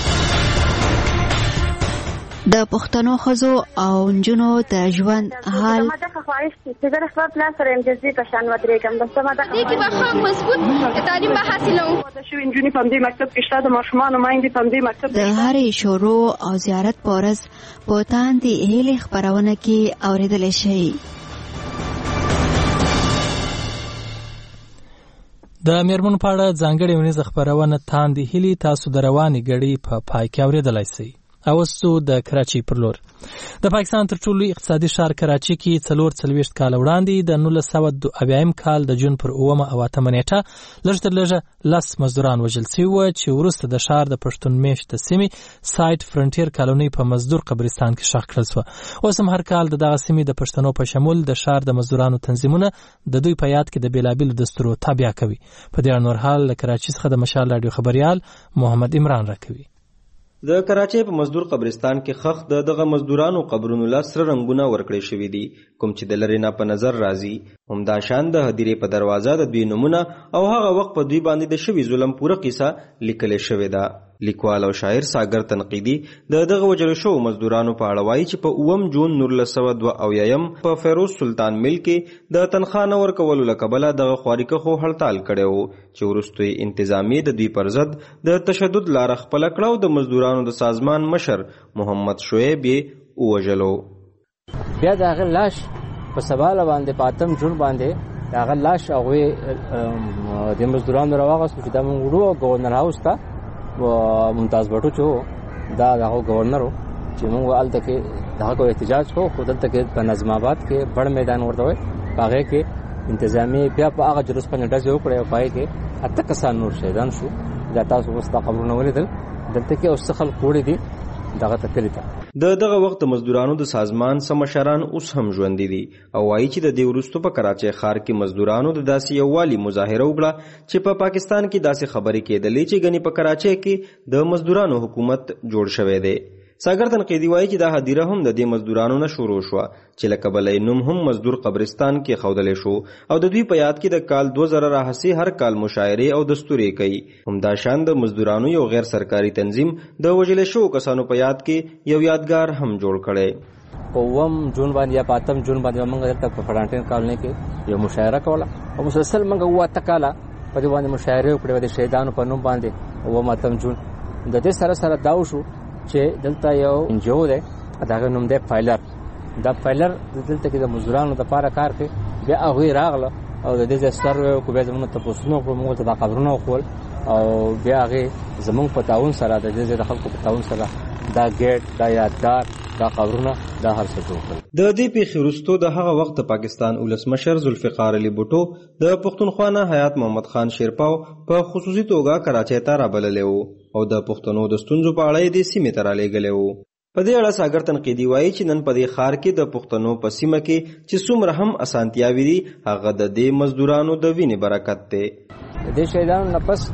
[SPEAKER 13] د پښتنو ښځو او نجونو د ژوند حال
[SPEAKER 6] ما ته خواهش چې زه خپل پلان سره امتیازي په شان ودرېږم د ما ته
[SPEAKER 7] دې کې به ښه مضبوط تعلیم به حاصلوم
[SPEAKER 6] د شوي نجونې په دې مکتب کې شته د ماشومانو مایندې په دې مکتب
[SPEAKER 13] د هرې شروع او زیارت پورز په تاندې هیلې خپرونه کې اورېدلی شي.
[SPEAKER 1] د میرمنو په اړه ځانګړې ونیزه خپرونه تاندې هیلې تاسو د روانې ګړۍ په پای کې اورېدلی شئ. اوسو د کراچي پر لور د پاکستان تر ټولو اقتصادي ښار کراچي کې څلور څلوېښت کال وړاندې د نولس سوه اویایم کال د جون پر اوومه او اتمه نیټه لږ تر لږه لس مزدوران وژل سوي وو چې وروسته د ښار د پښتون میشته سیمې سایټ فرنټیر کالونۍ په مزدور قبرستان کې ښخ کړل سوه. اوس هم هر کال د دغه سیمې د پښتنو په شمول د ښار د مزدورانو تنظیمونه د دوی په یاد کې د بېلابېلو دستورو تابع کوي. په دې اړه نور حال له کراچي څخه د مشال راډیو خبریال محمد عمران راکوي.
[SPEAKER 8] د کراچۍ په مزدور قبرستان کې خخ د دغه مزدورانو قبرونو لا سره رنگونه ورکړی شوي دي کوم چې د لرې نه په نظر راځي. همدا شان د هدیرې په دروازه د دوی نومونه او هغه وخت په دوی باندې د شوي ظلم پوره قصه لیکلې شوې ده. لیکوال او شاعر ساګر تنقیدي د دغه وجلو شوو مزدورانو په اړه وایي چې په اووم جون نولس سوه دوه اویایم په فیروز سلطان مل کې د تنخواه نه ورکولو له کبله دغه خوارکښو هړتال کړی و چې وروستو یې انتظامیې د دوی پر ضد د تشدد لاره خپله کړه او د مزدورانو د سازمان مشر محمد شعیب یې ووژلو.
[SPEAKER 10] بیا د هغه لاش په سباله باندې په اتم جون باندې د هغه لاش هغوی د مزدورانو راواغوستو چې دا موږ وړو ګورنر هاوس ته و ممتاز بټو چې دا دغه گورنر چې موږ هلته کې دغه کو احتجاج کو خو دلته کې په نظم آباد کې بڑ میدان ورته وایي په هغې کې انتظامیې بیا په هغه جلوس باندې ډزې وکړې او په هغې کې اته کسان نور شهیدان شو. دا تاسو اوس دا قبرونه ولیدل دلته کې اوس څه خلک وړي دي دغه ته کلي ته.
[SPEAKER 8] د دغه وخت د مزدورانو د سازمان څه مشران اوس هم ژوندي دي او وایي چې د دې وروسته په کراچۍ ښار کې مزدورانو د داسې یووالي مظاهره وکړه چې په پاکستان کې داسې خبرې کېدلې چې ګنې په کراچۍ کې د مزدورانو حکومت جوړ شوی دی. ساګر تنقیدي وایي چې دا هدیره هم د دې مزدورانو نه شروع شوه چې له کبله یې نوم هم مزدور قبرستان کې ښودلی شو او د دوی په یاد کې د کال دوه زره راهیسې هر کال مشاعرې او دستورې کوي. همدا شان د مزدورانو یو غیر سرکاري تنظیم د وژلې شوو کسانو په یاد کې یو یادګار هم جوړ کړی.
[SPEAKER 10] په اووم جون باندې یا په اتم جون باندې موږ دلته په فرانټین کالونۍ کې یو مشاعره کوله او مسلسل موږ اووه اته کاله په دې باندې مشاعرې وکړې د شهیدانو په نوم باندې اووم اتم جون. د دې سره سره دا وشو چې دلته یو انجو دی دغه نوم دی فایلر. دا فایلر دلته کې د مزدورانو دپاره کار کوي. بیا هغوی راغله او د دې ځای سروې وکړو بیا زموږ تپوسونه وکړو موږ ته دا قبرونه وښول او بیا هغې زموږ په تعاون سره د دې ځای د خلکو په تعاون سره دا ګیټ دا یادګار دا قبرونه دا هر څه جوړ کړل.
[SPEAKER 8] د دې پیښې وروسته د هغه وخت د پاکستان ولسمشر ذوالفقار علي بوټو د پښتونخوا نه حیات محمد خان شیرپاو په خصوصي توګه کراچۍ ته رابللی و او د پښتنو د ستونزو په اړه یې دې سیمې ته رالیږلی و. په دې اړه ساګر تنقیدي وایي چې نن په دې ښار کې د پښتنو په سیمه کې چې څومره هم اسانتیاوې دي هغه د دې مزدورانو د وینې برکت دی.
[SPEAKER 10] د دې شهیدانو نه پس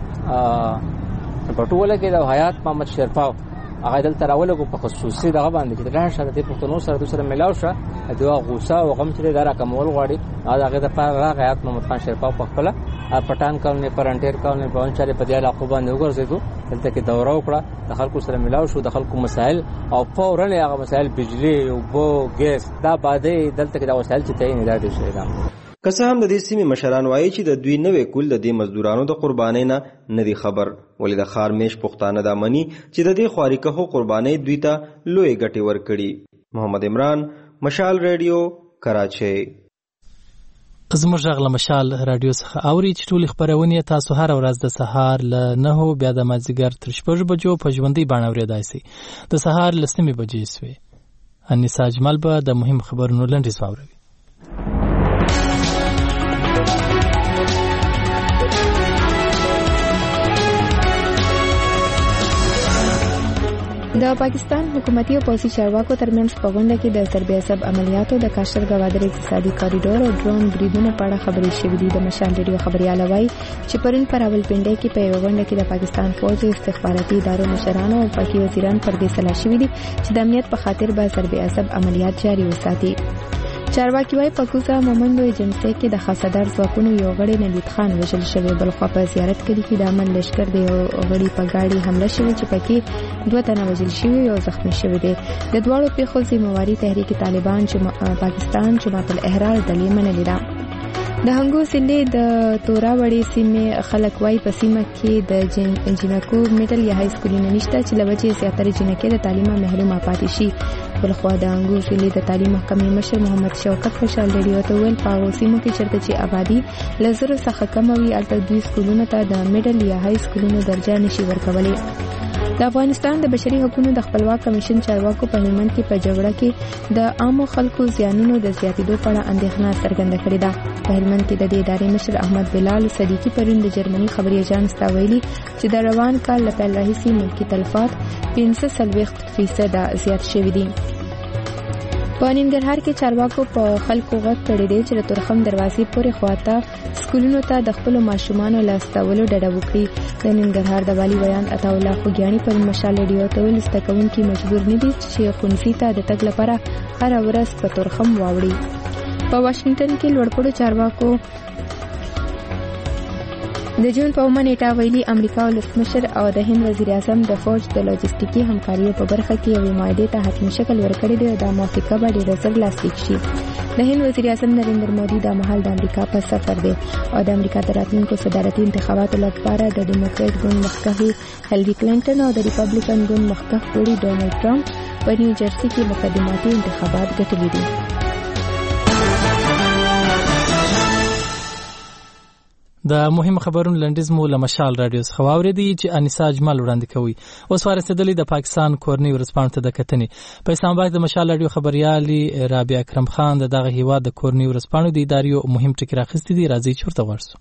[SPEAKER 10] په ټوله کې د حیات محمد شیرپاو هغه دلته راولګو په خصوصي دغه باندې چې لاړ شه د پښتنو سره دوی سره ملاو شه دوی غوسه او غم چې دا راکمول غواړي هغه د پاره راغی حیات محمد خان شیرپاو په خپله پټان کالونۍ فرنټیر کالونۍ بونچارې په دې علاقو باندې وګرځېدو دلته کې دوره وکړه د خلکو سره ملاو شو د خلکو مسایل او فوراً هغه مسایل بجلی اوبه ګیس دا باندې دلته کې دا وسایل چې تعین دا دي شهیدان.
[SPEAKER 8] که څه هم د دې سیمې مشران وایي چې د دوی نوې کول د دې مزدورانو د قربانۍ نه نه دي خبر، ولې د ښار میش پښتانه دا مني چې د دې خوارکهو قربانۍ دوی ته لویې ګټې ورکړي. محمد عمران، مشال ریډیو، کراچۍ.
[SPEAKER 1] زموږ غږ له مشال رادیو څخه اوري چې ټولې خپرونې تاسو هر ورځ د سهار له نهو بیا د مازدیګر تر شپږ بجو په ژوندۍ بڼه اورېدای شئ. د سهار له سمې بجې سوې انیسا اجمل به د مهم خبرونو لنډیز واوروي.
[SPEAKER 2] د پاکستان حکومتي او پوځي چارواکو ترمنځ په غونډه کې د ضرب عصب عملیاتو د کاشر ګوادر اقتصادي کاریډور او ډرون بریدونو په اړه خبرې شوې دي. د مشال ریډیو خبريال وايي چې پرون پر راولپنډي کې په یو غونډه کې د پاکستان فوج او استخباراتي ادارو مشرانو او پاکي وزیران پر دې سلا شوې دي چې د امنیت په خاطر به ضرب عصب عملیات جاري وساتي. چارواکي وايي په کوزا مومندو ایجنسي کې د خاصدار ځواکونو یو غړی نوید خان وژل شوی، بل خو په زیارت کې کې د امن لشکر د یو غړي په گاډي حمله شوې چې پکې دوه تنه وژل شوي او زخمی شوي دي. د دواړو پیښو ذمہواری تحریک طالبان چې پاکستان جماعت الاحرار دلې منلې ده. د هنګو سیلې د تورا وړې سیمې خلک وايي په سیمه کې د جنکو میډل یا های سکولونه نشته چې لوجه زیاتره جنکې د تعلیمه محرومه پاتې شي. بلخو د هنګو سیلې د تعلیم محکمې مشر محمد شوکت خوشحال ریډیو ته ویل په هغو سیمو کې چېرته چې آبادي له زرو څخه کمه وي هلته دوی سکولونو ته د میډل یا های سکولونو درجه نشي ورکولی. د افغانستان د بشري حقوقو د خپلواک کمیشن چارواکو په هلمند کې په جګړه کې د عامو خلکو زیانونو د زیاتېدو په اړه اندېښنه څرګنده کړې ده. په هلمند کې د دې ادارې مشر احمد بلال صدیقي پرون د جرمني خبري اژانس ته ویلي چې د روان کال له پیل راهیسې ملکي تلفات پنځه څلوېښت فیصده زیات شوي دي. په ننګرهار کې چارواکو په خلکو غږ کړی دی چې د تورخم دروازې پورې خواته سکولونو ته د خپلو ماشومانو لاستولو ډډه وکړي. د ننګرهار د والي ویان عطاالله خوږیاڼي پر مشال ریډیو ته ویل زده کوونکي مجبور نه دي چې ښوونځي ته د تګ لپاره هره ورځ په تورخم واوړي. په واشنګټن کې لوړپوړو چارواکو د جون په اومه نیټه ویلي امریکا ولسمشر او د هند وزیر اعظم د فوج د لوجستیکي همکاریو په برخه کې یوې معاهدې ته حتمي شکل ورکړی دی او دا موافقه به ډېر ژر لاسلیک شي. د هند وزیر اعظم نریندر مودي دا مهال د امریکا په سفر دی او د امریکا د راتلونکو صدارتي انتخاباتو لپاره د ډیموکرات ګوند مخکښې هیلری کلینټن او د ریپبلیکن ګوند مخکښ غړي ډونالډ ټرمپ په نیوجرسي کې مقدماتي انتخابات ګټلي دي.
[SPEAKER 1] د مهم خبرونو لنډیز مو له مشال رادیو څخه واورېدی چې انیسا اجمل وړاندې کوي. اوس ورسېدلې د پاکستان کورنۍ ورځپاڼو ته د کتنې. په اسلام آباد د مشال رادیو خبريالي رابعه اکرم خان د دغه هیواد د کورنۍ ورځپاڼو د ادارې مهم ټکي راخستې دي. راځي چې ورته ورسو.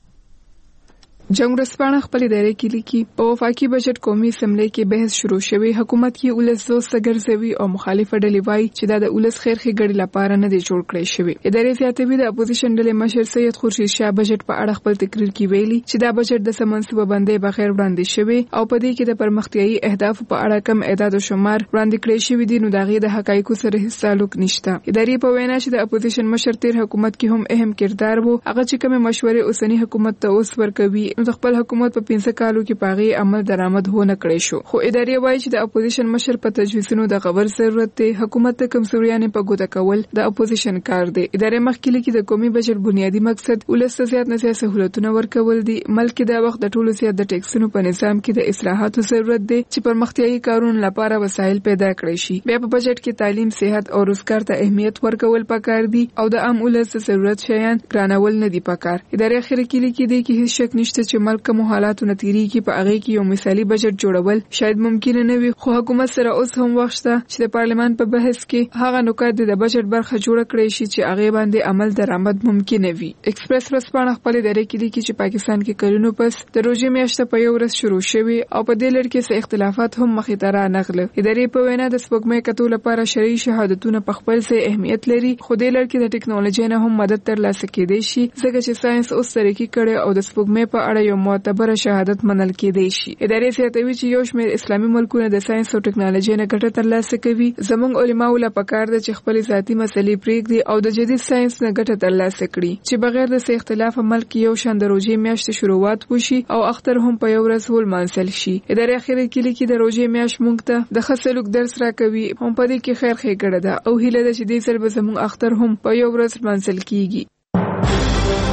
[SPEAKER 12] جنگ ورځپاڼه خپل ادارې کې لیکي په وفاقي بجټ قومي اسمبلی کې بحث شروع شوی. حکومت کې ولس دوست ګرځوي او مخالف ډلې وایي چې دا د ولس خیر ښېګړې لپاره نه دی جوړ کړی شوی. ادارې زیاتوي د اپوزیشن ډلې مشر سید خورشید شاه بجټ په اړه خپل تقریر کې ویلي چې دا بجټ د سمنسوبه بندۍ بغیر وړاندې شوی او په دې کې د پرمختیايي اهدافو په اړه کم اعداد او شمار وړاندې کړی شوی دي، نو دا غي د حقایقو سره هیڅ تعلق نشته. ادارې په وینا چې د اپوزیشن مشر تیر حکومت کې هم اهم کردار وو، هغه چې کوم مشورې اوسنی حکومت ته اوس ورکوي نو د خپل حکومت په پنځه کالو کې پاغي عمل درآمد هونه کړی شو. خو ادارې وایي چې د اپوزیشن مشر په تجویزونو د غور ضرورت دی. حکومت ته کمزوریانې په ګوته کول د اپوزیشن کار دی. ادارې مخکې لیکي د قومي بجټ بنیادی مقصد ولس ته زیات نه زیات سہولتونه ورکول دي. ملک د وخت د ټولو زیات د ټیکسونو په نظام کې د اصلاحاتو ضرورت دی چې پرمختیايي کارونو لپاره وسایل پیدا کړي شي. بیا په بجټ کې تعلیم، صحت او روزګار ته اهمیت ورکول پکار دي او د عام ولس د ضرورت شیان ګرانول نه دي پکار. ادارې اخر کې لیکي دی کې هیڅ شک نشته چې ملک مو حالاتو نتیری کې په هغه کې یو مثالي بجټ جوړول شاید ممکن نه وي، خو حکومت سره اوس هم وخت شته چې د پارلمان په بحث کې هغه نکات د بجټ برخه جوړ کړي شي چې هغه باندې عمل درآمد ممکن وي. ایکسپریس ورځپاڼه خپل ادارې کې لیکي چې پاکستان کې کلونو پس د روزې میاشت په یو ورځ شروع شوی او په دې لړ کې څه اختلافات هم مخې ته رانغله. ادارې په وینا د سپوږمۍ کتو لپاره شرعي شهادتونه په خپل ځای اهمیت لري، خو دې لړ کې د ټکنالوژي نه هم مدد ترلاسه کېدای شي ځکه چې ساينس اوس ترقي کړي او د سپوږمۍ په اړه یو معتبر شهادت منل کېدای شي. ادارې زیاتوي چې یو شمېر اسلامي ملکونه د ساينس او ټکنالوژي نه ګټه ترلاسه کوي. زموږ علماو له پکار ده چې خپل ذاتي مسلې پرېږدي او د جدید ساينس نه ګټه ترلاسه کړي چې بغیر د څه اختلاف ملک یو شان د روزې میاشتې شروعات وشي او اختر هم په یو ورځ ولمانځل شي. ادارې اخر کې لیکي د روزې میاشت موږ ته د ښه سلوک درس راکوي، هم په دې کې خیر ښېګړه ده او هیله ده چې دې ځل به زموږ اختر هم په یو ورځ لمانځل کیږي.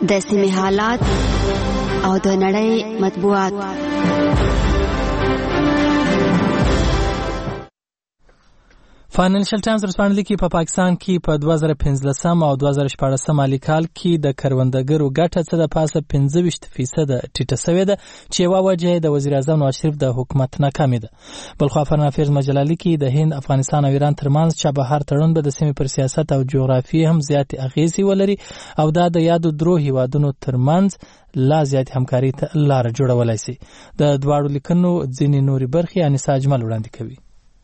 [SPEAKER 13] د سیمې حالات او د نړۍ مطبوعات.
[SPEAKER 1] فاینانشل ټایمز رسپانه لیکي په پاکستان کې په دوه زره پنځلسم او دوه زره شپاړسم مالي کال کې د کروندګرو ګټه څه د پاسه پنځه ویشت فیصد ټیټه شوې ده چې یوه وجه د وزیر اعظم نواز شریف د حکومت ناکامي ده. بلخوا فارن افیرز مجله لیکي د هند، افغانستان او ایران ترمنځ چابهار تړون به د سیمې پر سیاست او جغرافیې هم زیاتې اغیزې ولري او دا د یادو درو هیوادونو ترمنځ لا زیات همکاري ته لار جوړولای شي. د دواړو لیکنو ځینې نورې برخې انیسا اجمل وړاندې کوي.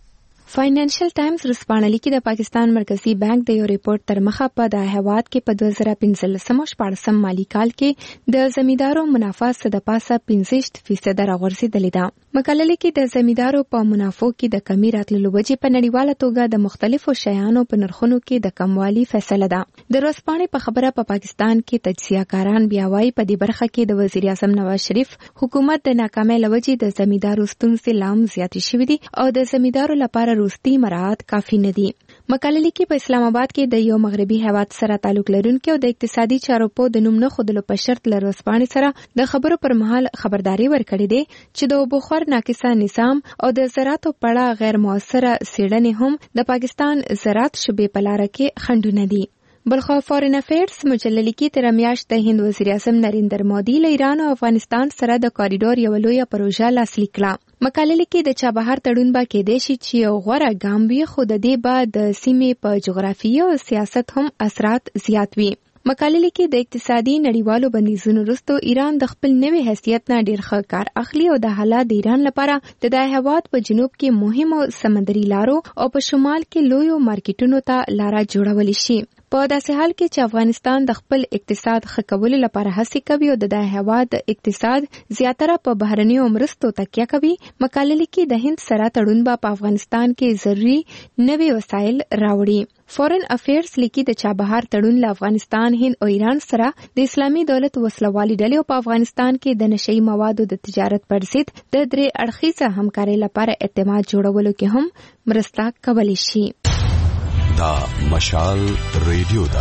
[SPEAKER 2] فاینانشل ټایمز رسپانه لیکي د پاکستان مرکزی بانک د یو ریپورت تر مخه په د هیواد کې په دوه زره پنځلسم او شپاړسم مالي کال کې د زمیندارو منافع څه د پاسه پنځه فیصد راغورځېدلې ده. مقاله لیکي د زمیندارو په منافعو کې د کمی راتللو وجې په نړیواله توګه د مختلفو شیانو په نرخونو کې د کموالي فیصله ده. د ورځپاڼې په خبره په پاکستان کې تجزیه کاران بیا وايي په دې برخه کې د وزیر اعظم نواز شریف حکومت د ناکامۍ له وجې د زمیندارو ستونزې لا هم زیاتې شوې دي او د زمیندارو لپاره روستي مراعات کافي نه دي. مقاله لیکي په اسلام آباد کې د یو مغربي هیواد سره تعلق لرونکي او د اقتصادي چارو په د نوم نه خودلو په شرط له ورځپاڼې سره د خبرو پر مهال خبرداري ورکړې ده چې د اوبخور ناقصه نظام او د زراعتو په اړه غیر موثره څېړنې هم د پاکستان زراعت شعبې په لاره کې خنډونه دي. بلخوا فارن افیرز مجله لیکي تر میاشت د هند وزیر اعظم نریندر مودي له ایران او افغانستان سره د کاریډور یو لویه پروژه لاسلیک کړه. مقاله لیکي د چابهار تړون به کېدای شي چې یو غوره ګام وي، خو د دې به د سیمې په جغرافیې او سیاست هم اثرات زیات وي. مقاله لیکي د اقتصادي نړیوالو بندیزونو وروسته ایران د خپل نوي حیثیت نه ډیر ښه کار اخلي او د حالات د ایران لپاره د د هیواد په جنوب کې مهمو سمندري لارو او په شمال کې لویو مارکیټونو ته لاره جوړولی شي. په داسې حال کې چې افغانستان د خپل اقتصاد ښه کولو لپاره هڅې کوي او د د هیواد اقتصاد زیاتره په بهرنیو مرستو تکیه کوي، مقاله لیکي د هند سره تړون به په افغانستان کې ضروري نوي وسایل راوړي. فارن افیرز لیکي د چابهار تړون له افغانستان، هند او ایران سره د اسلامي دولت وسلوالي ډلې او په افغانستان کې د نشئی موادو د تجارت پر ضد د درې اړخیزه همکارۍ لپاره اعتماد جوړولو کې هم مرسته کولی شي.
[SPEAKER 14] دا مشال ریډیو ده.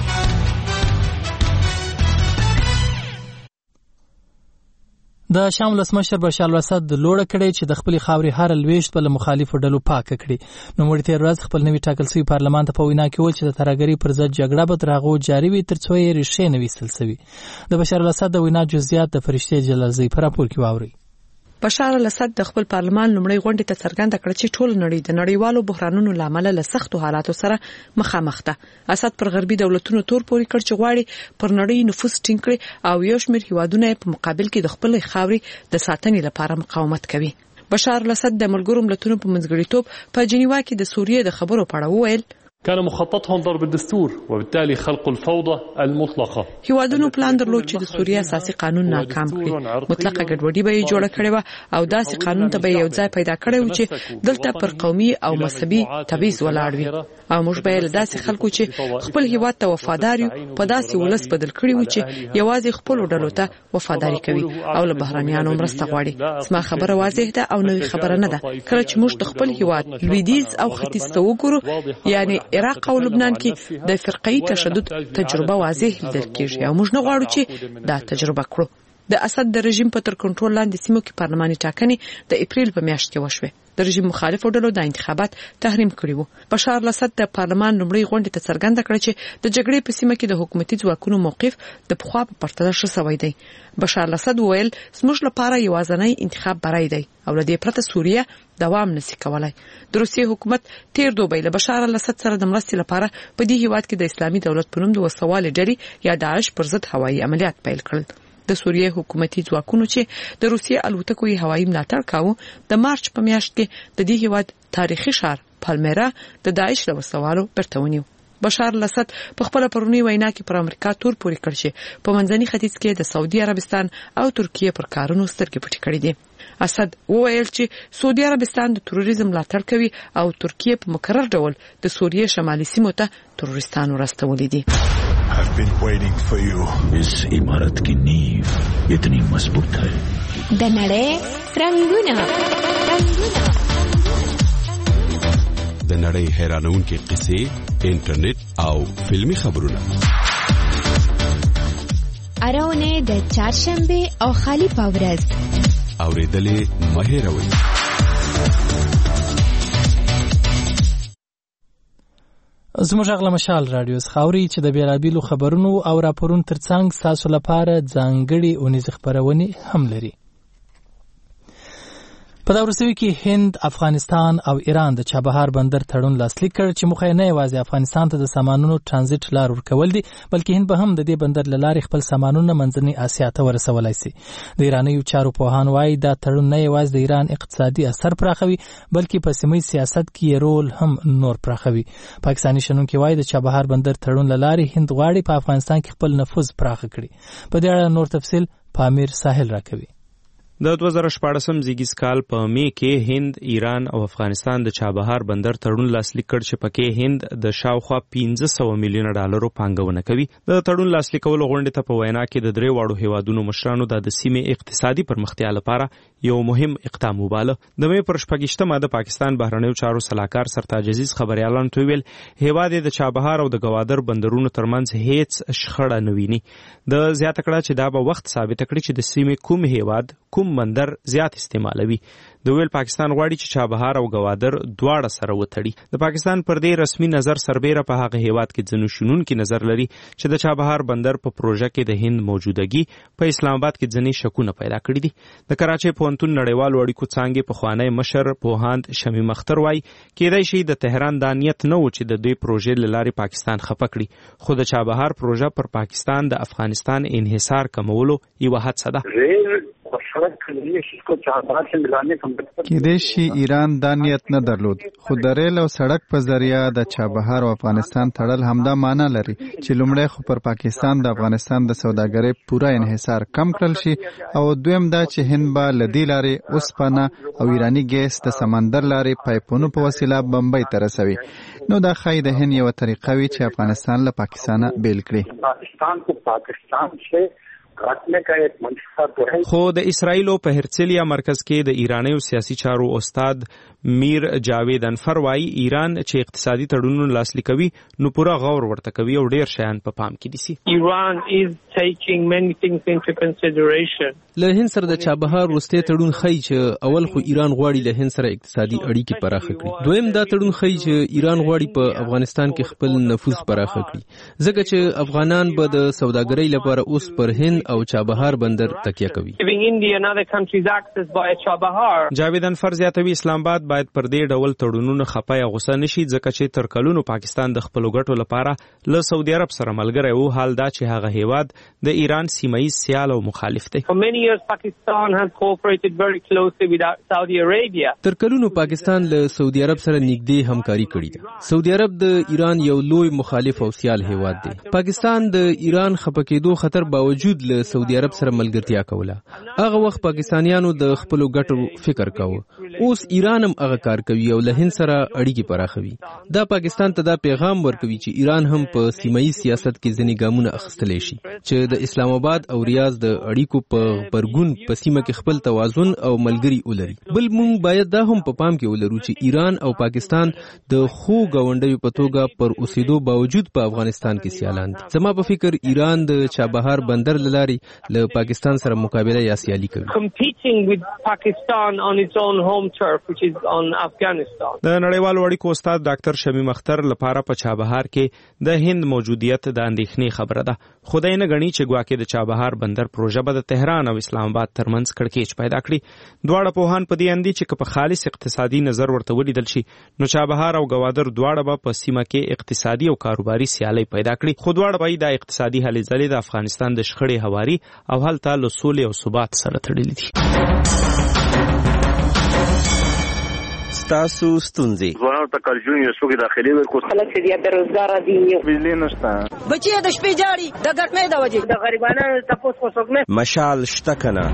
[SPEAKER 1] د شام ولسمشر بشار الاسد لوړه کړې چې د خپل خاوري هر لويشت بل مخالفو ډلو پاک کړي. نو مړ تیر ورځ خپل نوی ټاکل شوی پارلمان ته په وینا کې ول چې د ترهګری پر ضد جګړه به تر هغه جاري وي تر څو یې ریښې نه ویستل شوی. د بشار الاسد د وینا جزئیات د فرشته جلالزی پر راپور کې واوري.
[SPEAKER 15] بشار الاسد د خپل پارلمان لومړی غونډې ته څرګنده کړه چې ټول نړۍ د نړیوالو بحرانونو لامل له سختو حالاتو سره مخامخ ده. اسد پر غربي دولتونو تور پوري کړ چې غواړي پر نړۍ نفوذ ټینګ کړي او یو شمېر هیوادونه په مقابل کې د خپل خاوري د ساتنې لپاره مقاومت کوي. بشار الاسد د ملګرو ملتونو په منځګړیتوب په جنیوا کې د سوریې د خبرو په اړه وویل
[SPEAKER 16] كان مخططهم ضرب الدستور وبالتالي خلق الفوضى المطلقه.
[SPEAKER 15] هیوادونو پلان درلود چې د سوریې اساسي قانون ناکام کړي، مطلقه ګډوډي به جوړه کړي و او داسې قانون ته به یو ځای پیدا کړي و چې دلته پر قومي او مذهبي تبعیض ولاړ وي او موږ به له داسې خلکو چې خپل هیواد ته وفادار یو په داسې ولس بدل کړي و چې یوازې خپل ډلو ته وفاداری کوي او له بهرانيانو مرسته غواړي. سما خبره واضح ده او نوې خبره نه ده. کله چې موږ د خپل هیواد لویدیځ او ختیځ ته وګورو، یعنی عراق او لبنان کې د فرقه‌ای تشدد تجربه واضح لیدل کېږي او موږ نه غواړو چې دا تجربه کړو. د اسد د رژیم په تر کنټرول لاندې سیمو کې پارلماني ټاکنې د اپریل په میاشت کې وشوه. د رژیم مخالفو ډلو د انتخابات تحریم کړی وو. بشار الاسد د پارلمان لومړی غونډې ته څرګنده کړه چې د جګړې په سیمه کې د حکومتي ځواکونو موقف د پخوا په پرتله ښه سوی دی. بشار الاسد وویل زموږ لپاره یوازینی انتخاب برای دی او له دې پرته سوریه دوام نشي کولای. د روسیې حکومت تیر دوبی له بشار الاسد سره د مرستې لپاره په دې هیواد کې د اسلامي دولت په نوم د وسوالې ډلې یا داعش پر ضد هوایي عملیات پیل کړل. د سوریې حکومتي ځواکونو چې د روسیې الوتکو یې هوایي ملاتړ کاوه، د مارچ په میاشت کې د دې هیواد تاریخي ښار پالمیرا د داعش له وسوالو بیرته ونیو. بشار الاسد په خپل پرونی وینا کې پر امریکا تور پوري کړ چې په منځني ختیځ کې د سعودي عربستان او ترکیه پر کارونو سترګې پټې کړې دي. اسد وویل چې سعودي عربستان د تروریزم ملاتړ کوي او ترکیه په مکرر ډول د سوریې شمالي سیمو ته تروریستان ورستولي دي.
[SPEAKER 14] I've been waiting for you. इस इमारत की नींव इतनी मजबूत है.
[SPEAKER 2] د نړۍ رنگونه رنگونه
[SPEAKER 14] د نړۍ حیرانونکې قصې، انټرنیټ او فلمي خبرونه.
[SPEAKER 2] اراونه د چهارشنبه او خالی پاورز
[SPEAKER 5] اوریدلې مهیروي.
[SPEAKER 1] زموږ غلا مشال رادیو خاوري چې د بیلابیلو خبرونو او راپورونو ترڅنګ تاسو لپاره ځانګړي اونیز خبرونه هم لري. په دا ورسوي کې هند، افغانستان او ایران د چابهار بندر تړون لاسلیک کړ چې مخه نه یوازې افغانستان ته د سامانونو ترانزیت لار ورکول دي بلکې هند به هم د دې بندر لارې خپل سامانونه منځنۍ اسیا ته ورسولای شي. د ایرانیو چارو پوهان وایي دا تړون نه یوازې د ایران اقتصادي اثر پراخوي بلکې په سیمه سیاست کې رول هم نور پراخوي. پاکستاني شنونکي وایي د چابهار بندر تړون لارې هند غواړي په افغانستان کې خپل نفوذ پراخ کړي. په دې اړه نور تفصیل پامیر ساحل راکوي.
[SPEAKER 11] د دوه زره شپاړسم زیږیز کال په می کې هند، ایران او افغانستان د چابهار بندر تړون لاسلیک کړ چې پکې هند د شاوخوا پنځه سوه میلیونه ډالرو پانګونه کوي. د تړون لاسلیکولو غونډې ته په وینا کې د درې واړو هیوادونو مشرانو د سیمې اقتصادي پرمختیا لپاره یو مهم اقدام وباله. د می پر شپږشتمه د پاکستان بهرنیو چارو سلاکار سرتاج عزیز خبريالانو ته ویل هیواد د چابهار او د گوادر بندرونو ترمنځ هیڅ شخړه نه ویني. د زیاته کړه چې دا به وخت ثابت کړي چې د سیمې کوم هیواد کوم بندر زیات استعمالوي. د ویل پاکستان غواړي چې چابهار او گوادر دواړه سره وتړي. د پاکستان پر دې رسمي نظر سربېره په هغه هیواد کې ځنو شنونکي نظر لري چې د چابهار بندر په پروژه کې د هند موجودګي په اسلام آباد کې ځنې شکونه پیدا کړي دي. د کراچۍ پوهنتون نړیوال اړیکو څانګې پخوانی مشر پوهاند شمیم اختر وایي کېدای شي د تهران دا نیت نه و چې د دې پروژې له لارې پاکستان خفه کړي، خو د چابهار پروژه پر پاکستان د افغانستان انحصار کمولو یوه هڅه ده.
[SPEAKER 17] کېدای شي ایران دا نیت نه درلود، خو د ریل او سړک په ذریعہ د چابهار او افغانستان تړل همدا معنا لري چې لومړی خو پر پاکستان د افغانستان د سوداګرۍ پوره انحصار کم کړل شي او دویم دا چې هند به له دې لارې اوسپنه او ایرانی ګیس د سمندر لارې پایپونو په وسیله بمبۍ ته رسوي. نو دا ښایي د هند یوه طریقه وي چې افغانستان له پاکستانه بیل کړي.
[SPEAKER 11] خو د اسرائیلو په هرڅلیا مرکز کې د ایرانیو سیاسي چارو استاد میر جاوید انفر وایي ایران چې اقتصادي تړونونه لاسلیک کوي نو پوره غور ورته کوي او ډیر شیان په پام کې دي.
[SPEAKER 18] ایران is taking many things into consideration.
[SPEAKER 19] له هند سره د چابهار وروستی تړون ښیي چې اول خو ایران غواړي له هند سره اقتصادي اړیکې پراخه کړي، دویم دا تړون ښیي چې ایران غواړي په افغانستان کې خپل نفوذ پراخه کړي ځکه چې افغانان به د سوداګرۍ لپاره اوس پر هند او چابهار بندر تکیه کوي.
[SPEAKER 11] جاوید انفر زیاتوي اسلام آباد باید پر دې ډول تړونونو خپه یا غوسه نشي ځکه چې تر کلونو پاکستان د خپلو ګټو لپاره له سعودي عرب سره ملګری وو، حال دا چې هغه هیواد د ایران سیمایي سیال او مخالف دی.
[SPEAKER 19] تر کلونو پاکستان له سعودي عرب سره نږدې همکاري کړې ده. سعودي عرب د ایران یو لوی مخالف او سیال هیواد دی. پاکستان د ایران خپه کېدو خطر باوجود له سعودي عرب سره ملګرتیا کوله. هغه وخت پاکستانیانو د خپلو ګټو فکر کاوه. اوس ایران هم هغه کار کوي او له هند سره اړیکې پراخوي. دا پاکستان ته دا پیغام ورکوي چې ایران هم په سیمایي سیاست کې ځینې ګامونه اخیستلی شي چې د اسلام آباد او ریاض د اړیکو په غبرګون په سیمه کې خپل توازن او ملګري ولري. بل موږ باید دا هم په پام کې ولرو چې ایران او پاکستان د خو ګاونډیو په توګه پر اوسېدو باوجود په افغانستان کې سیالان دي. زما په فکر ایران د چابهار بندر له لارې له پاکستان سره مقابله یا سیالي کوي.
[SPEAKER 11] د نړیوالو اړیکو استاد ډاکټر شمیم اختر لپاره په چابهار کې د هند موجودیت د اندېښنې خبره ده. خدای نه غني چې ګواکې د چابهار بندر پروژه به د تهران او اسلام آباد ترمنځ کړکېچ پیدا کړي. دواړه پوهان په دې اندي چې په خالص اقتصادي نظر ورته ولیدل شي نو چابهار او گوادر دواړه به په سیمه کې اقتصادي او کاروباري سیالي پیدا کړي. خو دواړه به د اقتصادي هلې ځلې د افغانستان د شخړې هواري او هلته له سولې او ثبات سره تړلې دي.
[SPEAKER 20] تاسو ستونزې
[SPEAKER 26] ځوانانو ته کارجون یو څوک داخلي ورکو خلک چې بیا بیروزګار دي،
[SPEAKER 20] بجلی نشته،
[SPEAKER 27] بچي د شپې جاړي د ګرمۍ د وجې د غریبانو تاسو خو څوک نه
[SPEAKER 20] مشال شته کنه.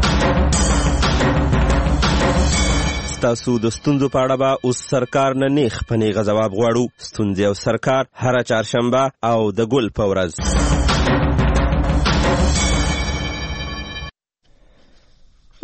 [SPEAKER 20] تاسو د ستونزو په اړه به اوس سرکار نه نیخ په نیغه ځواب غواړو. ستونزې او سرکار هره چهارشنبه او د ګل په ورځ.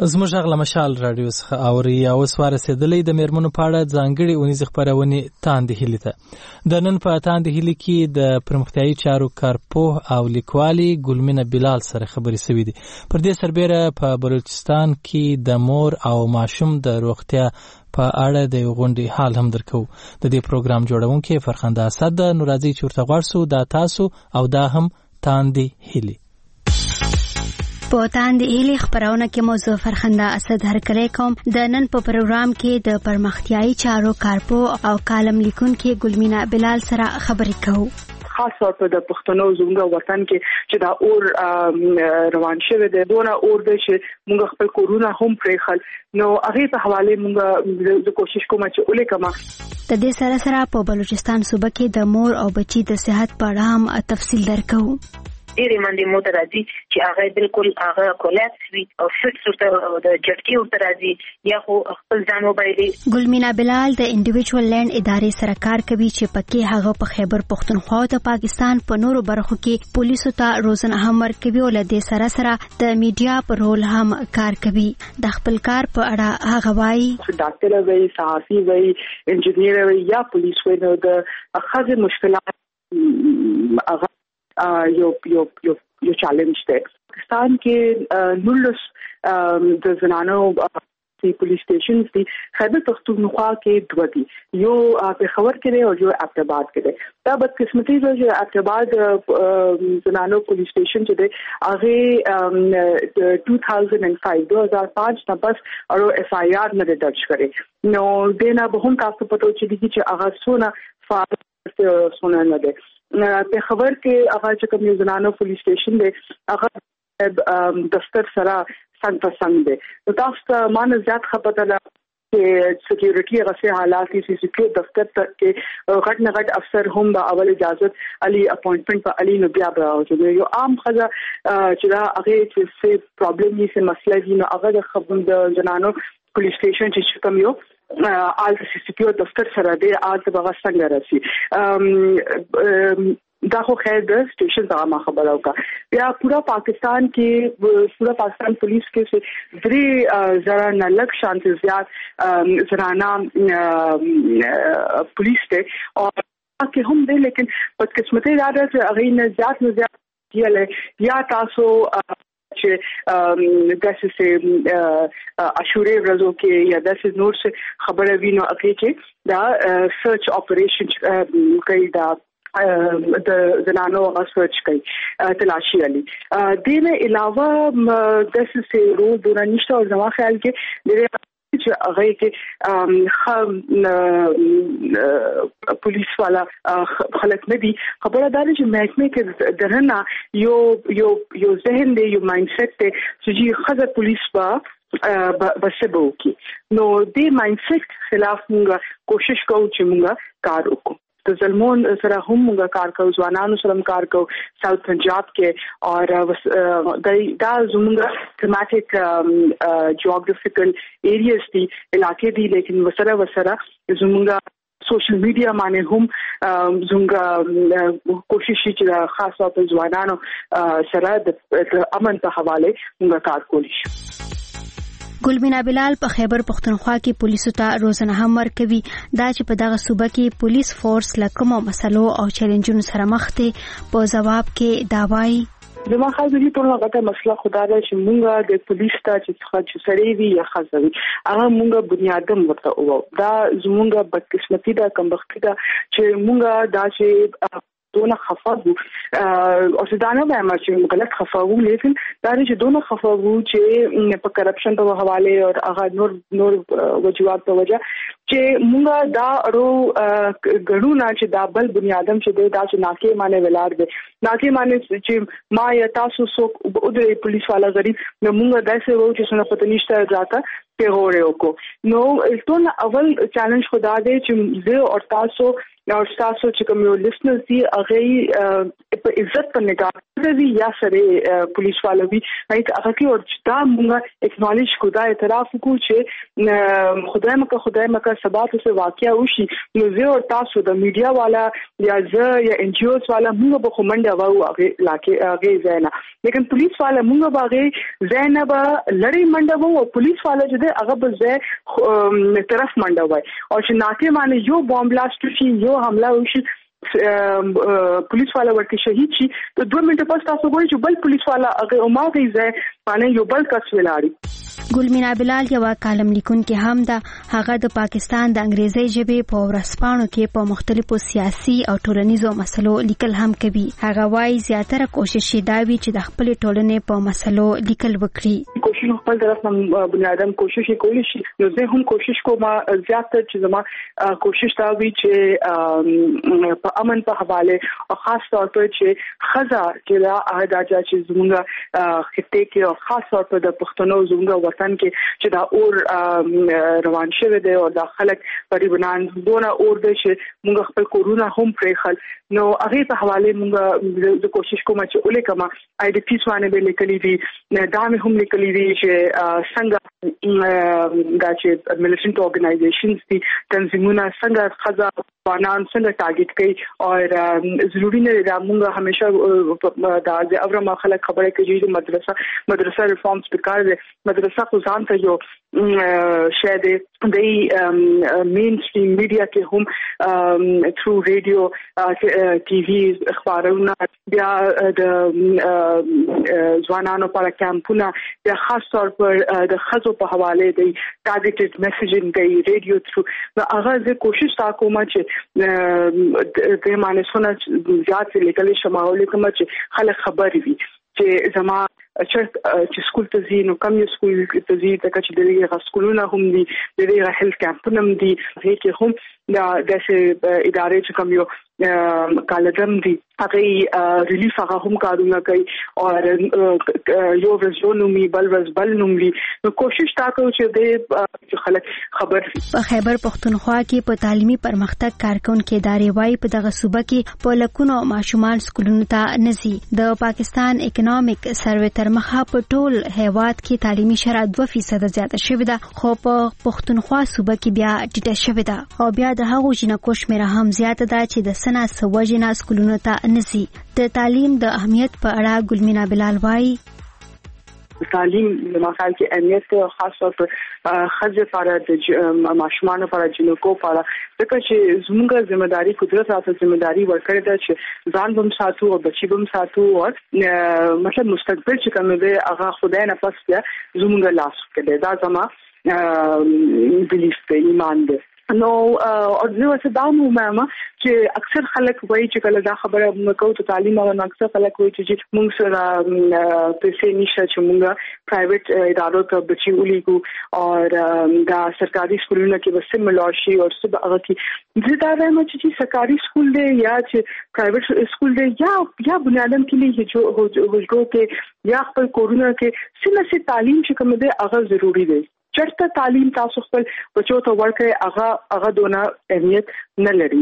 [SPEAKER 1] زموږ غږ له مشال راډیو څخه اوري او اوس ورسېدلې د میرمنو په اړه ځانګړې اونیزې خپرونې تاندې هیلې ته. د نن په تاندې هیلې کې د پرمختیایي چارو کارپوه او لیکوالې ګلمینه بلال سره خبرې شوې دي. پر دې سربېره په بلوچستان کې د مور او ماشوم د روغتیا په اړه د غونډې حال هم درکو. د دې پروګرام جوړونکي فرخنده اسد د نورازي چورته غواړسو دا تاسو او دا هم تاندې هیلې.
[SPEAKER 3] په تاندې هیلې خبرونه کې موضوع فرخنده اسد هرکلی کوم. د نن په پروګرام کې د پرمختیایي چارو کارپوه او کالم لیکونکي ګلمینه بلال سره خبرې کوو.
[SPEAKER 4] خاص طور په د پښتنو زموږ وطن کې چې دا اور روان شوی دی دونه اور دی چې موږ خپل کورونه هم پرېښل نو هغې په حواله موږ د کوشش کوم چې ولیکم.
[SPEAKER 3] د دې سره سره په بلوچستان صوبه کې د مور او بچي د صحت په اړه هم تفصیل درکو.
[SPEAKER 9] ډېرې منډې مو ته راځي چې هغه بالکل هغه کولاپس وي او فټ ورته د جټکي ورته راځي یا خو خپل ځان وبایلي.
[SPEAKER 3] ګلمینه بلال د انډیویجوال لینډ ادارې سره کار کوي چې پکې هغه په خیبر پښتونخوا او د پاکستان په نورو برخو کې پولیسو ته روزنه هم ورکوي او له دې سره سره د میډیا په رول هم کار کوي. د خپل کار په اړه هغه وایي
[SPEAKER 4] ډاکټر وي صحافي وي انجینیر وي یا پولیس وي نو د خاصه مشکلات هغه یو یو یو یو چیلنج دی. پاکستان کې نولس د زنانو پولیس سټیشنز دي. خیبر پختونخوا کې دوه دي، یو پېښور کې دی او یو ابټاباد کې دی. دا بدقسمتي ده چې ابټاباد زنانو پولیس سټیشن چې دی هغه دو هزار پانچ نه بس او ایف آی آر نه درج کړي نو دینا به هم تاسو پته چې چې هغه سونه فعال سونه نه ده. په خبر کې هغه چې کوم زنانو پولیس سټیشن دی هغه دفتر سره څنګه په څنګه دی نو تاسو ته مانه زیات خبره ده چې سکیورټي غسه حالات کې سکیورټي دفتر ته کې غټ نه غټ افسر هم به اول اجازه علي اپوینټمنٹ په علي نو بیا به راوځي. یو عام خزه چې دا هغه چې پرابلم یې څه مسله دي نو هغه د خبر د زنانو پولیس سټیشن چې کوم یو آل سکیورټي دفتر سره دی آل ته به څنګه راسي دا خو خیر د سټیشن دا ما خبره وکړه. بیا پورا پاکستان کې پورا پاکستان پولیس کې درې زره نه لږ شانت زیات زنانه پولیس ته او کې هم دی لیکن بدقسمتي دا ده چې هغه نه زیات نه زیات یا تاسو چې داسې اشورې ورځو کې یا داسې نور څه خبره وینو اکه چې دا سرچ اپریشن کوي دا د زنانو غسرچ کوي تلاشي علي. دینه علاوه داسې رول دونه نشته او زما خیال کې چې هغه کې پولیس والا خلک نه دي. خبره دا ده چې محکمه کې درنه یو یو یو ذهن دی یو مایند سیټ دی چې خزه پولیس با بسبو کی نو دې مایند سیټ خلاف موږ کوشش کوو چې موږ کار وکړو. د ظلمون سره هم موږ کار کوو، ځوانانو سره کار کوو ساوث پنجاب کې او دا زموږ تھیماټک جیوګرافیکل ایریاز دي علاقې دي لیکن وسره وسره زموږ سوشل میډیا باندې هم زموږ کوشش چې خاص طور په ځوانانو سره د امن په حواله موږ کار کولی شو.
[SPEAKER 3] ګلمینه بلال په خیبر پښتونخوا کې پولیسو ته روزنه هم ورکوي. دا چې په دغه صوبه کې پولیس فورس له کومو مسلو او چیلنجونو سره مخ دي په جواب کې دا وایي
[SPEAKER 4] زما خاص دي ټول هغه مسله خدای دې چې موږ د پولیس ته چې څه سړی وي یا خاصوي هغه موږ بنیادم ورته وو. دا زموږ بدقسمتي ده کمبختي ده چې موږ دا چې دونه خفه وو او څنګه به ما چې غلط خفه وو لیکن دا چې دونه خفه وو چې په کرپشن په حواله او هغه نور نور وجوهات په وجه چې موږ دا ورو غړو نه چې دا بل بنیادم چې دا چې ناکي معنی ولار دي ناکي معنی چې ما یا تاسو سو د پولیس والا غریب نو موږ داسې وو چې څنګه پته نشته راته په هوره کو نو ټول اول چیلنج خدا دې چې زه او تاسو او تاسو چې کوم یو لیسنر دي هغه په عزت په نگاه کوي یا سره پولیس والا وي هغه کې او دا موږ اکنالج کو دا اعتراف کو چې خدای مکه خدای مکه سبا ته واقعیا وشي نو زه او تاسو د میډیا والا یا زه یا ان جی اوز والا موږ به کومنډ هوا هغه علاقې هغه زینا لیکن پولیس والا موږ باغې زینا با لړۍ منډه وو او پولیس والا چې د هغه بزه طرف منډه وای او چې ناکه باندې یو بم بلاست شي یو حمله وشي پولیس والا ورته شهید شي ته دوه منټه پس تاسو وایي چې بل پولیس والا هغه او ما غي باندې یو بل کس ولاړی.
[SPEAKER 3] ګلمینا بلال یو کالم لیکونکې هم ده. هغه د پاکستان د انګریزي ژبې په ورځپاڼو کې په مختلفو سیاسي او ټولنیزو مسلو لیکل هم کوي. هغه وايي زیاتره کوشش یې دا وي چې د خپل ټولنې په مسلو لیکل وکړي.
[SPEAKER 4] کوشش خپل طرف نه بنیادم کوشش کولی شي نو زه هم کوشش کوم زیاتره چې زما کوشش دا وي چې په امن په حواله او خاص طور په چې خزا چې دا اهداف چې زموږه خطه کې او خاص طور په د پښتنو زموږه وطن کې چې دا اور روان شوی دی او د خلک پریبنان دونه اور دی چې موږ خپل کورونا هم پرېخل نو هغه په حواله موږ د کوشش کوم چې اولې کما آی ډی پیس باندې به لیکلي دي دا مې هم لیکلي دي چې څنګه دا چې ملیټنټ اورګنایزیشنز دي تنظیمونه څنګه خزا قانون څنګه ټارګټ کوي او ضروري نه دا موږ همیشه دا د اورما خلک خبره کوي چې مدرسه مدرسه ریفارمز پکار دي مدرسه خو ځان ته یو شاید د مین سټریم میډیا کې هم تھرو ریډیو ټي وي اخبارونه بیا د ځوانانو لپاره کمپونه بیا خاص طور پر د خزو په حواله دی ټارګټډ میسیجینګ کوي ریډیو تھرو نو هغه زه کوشش تا کوم چې د مانسونه زیات لیکل شمول کوم چې خلک خبر وي چې زما چې سکول ته ځي نو کوم سکول ته ځي دا چې دغه سکولونه هم دي دغه هیلث کمپونه هم دي هغه هم دا د ادارې چې کوم یو کالجم دي هغه ریلیف هغه هم کارونه کوي او یو ورځونومي بل ورځ بل نومي نو کوشش تا کوي چې د خلک خبر
[SPEAKER 3] په خیبر پختونخوا کې په تعلیمي پرمختګ کارکونکو ادارې وايي په دغه صوبه کې په لکونو ماشومان سکولونو ته نزي. د پاکستان اکونومیک سروې تر مخه په ټول هیواد کې تعلیمي شرایط دوه فیصد زیاته شوې ده خو په پختونخوا صوبه کې بیا ټیټه شوې ده او بیا د هغو جنکو شمېره هم زیاته ده چې د سنا سوجنا سکولونو ته نزي. د تعلیم د اهمیت په اړه ګلمینا بلال وايي
[SPEAKER 4] تعلیم د مخال کې اهمیت خاص طور پر خځې لپاره د ماشومان لپاره جنکو لپاره ځکه چې زموږه ځمېداري قدرت راته ځمېداري ورکړې ده چې ځان بم ساتو او بچي بم ساتو او مطلب مستقبل چې کوم دی هغه خدای نه پس زموږه لاس کې دی دا زما بلیف دی ایمان دی نو او زه څه دا مهمه چې اکثر خلک وایي چې کله دا خبره موږ ته تعلیم او اکثر خلک وایي چې موږ سره پیسې نشته چې موږ پرایویټ ادارو ته بچي ولیکو او دا سرکاري سکولونو کې بس ملاشي او څه هغه کې زه دا وایم چې سرکاري سکول دی یا چې پرایویټ سکول دی یا یا بنیادم کې نه هجرو کې یا خپل کورونا کې سمه تعلیم چې کوم دی هغه ضروری دی. چرته تعلیم تاسو خپل بچو ته ورکړئ هغه هغه دونه اهمیت نه لري.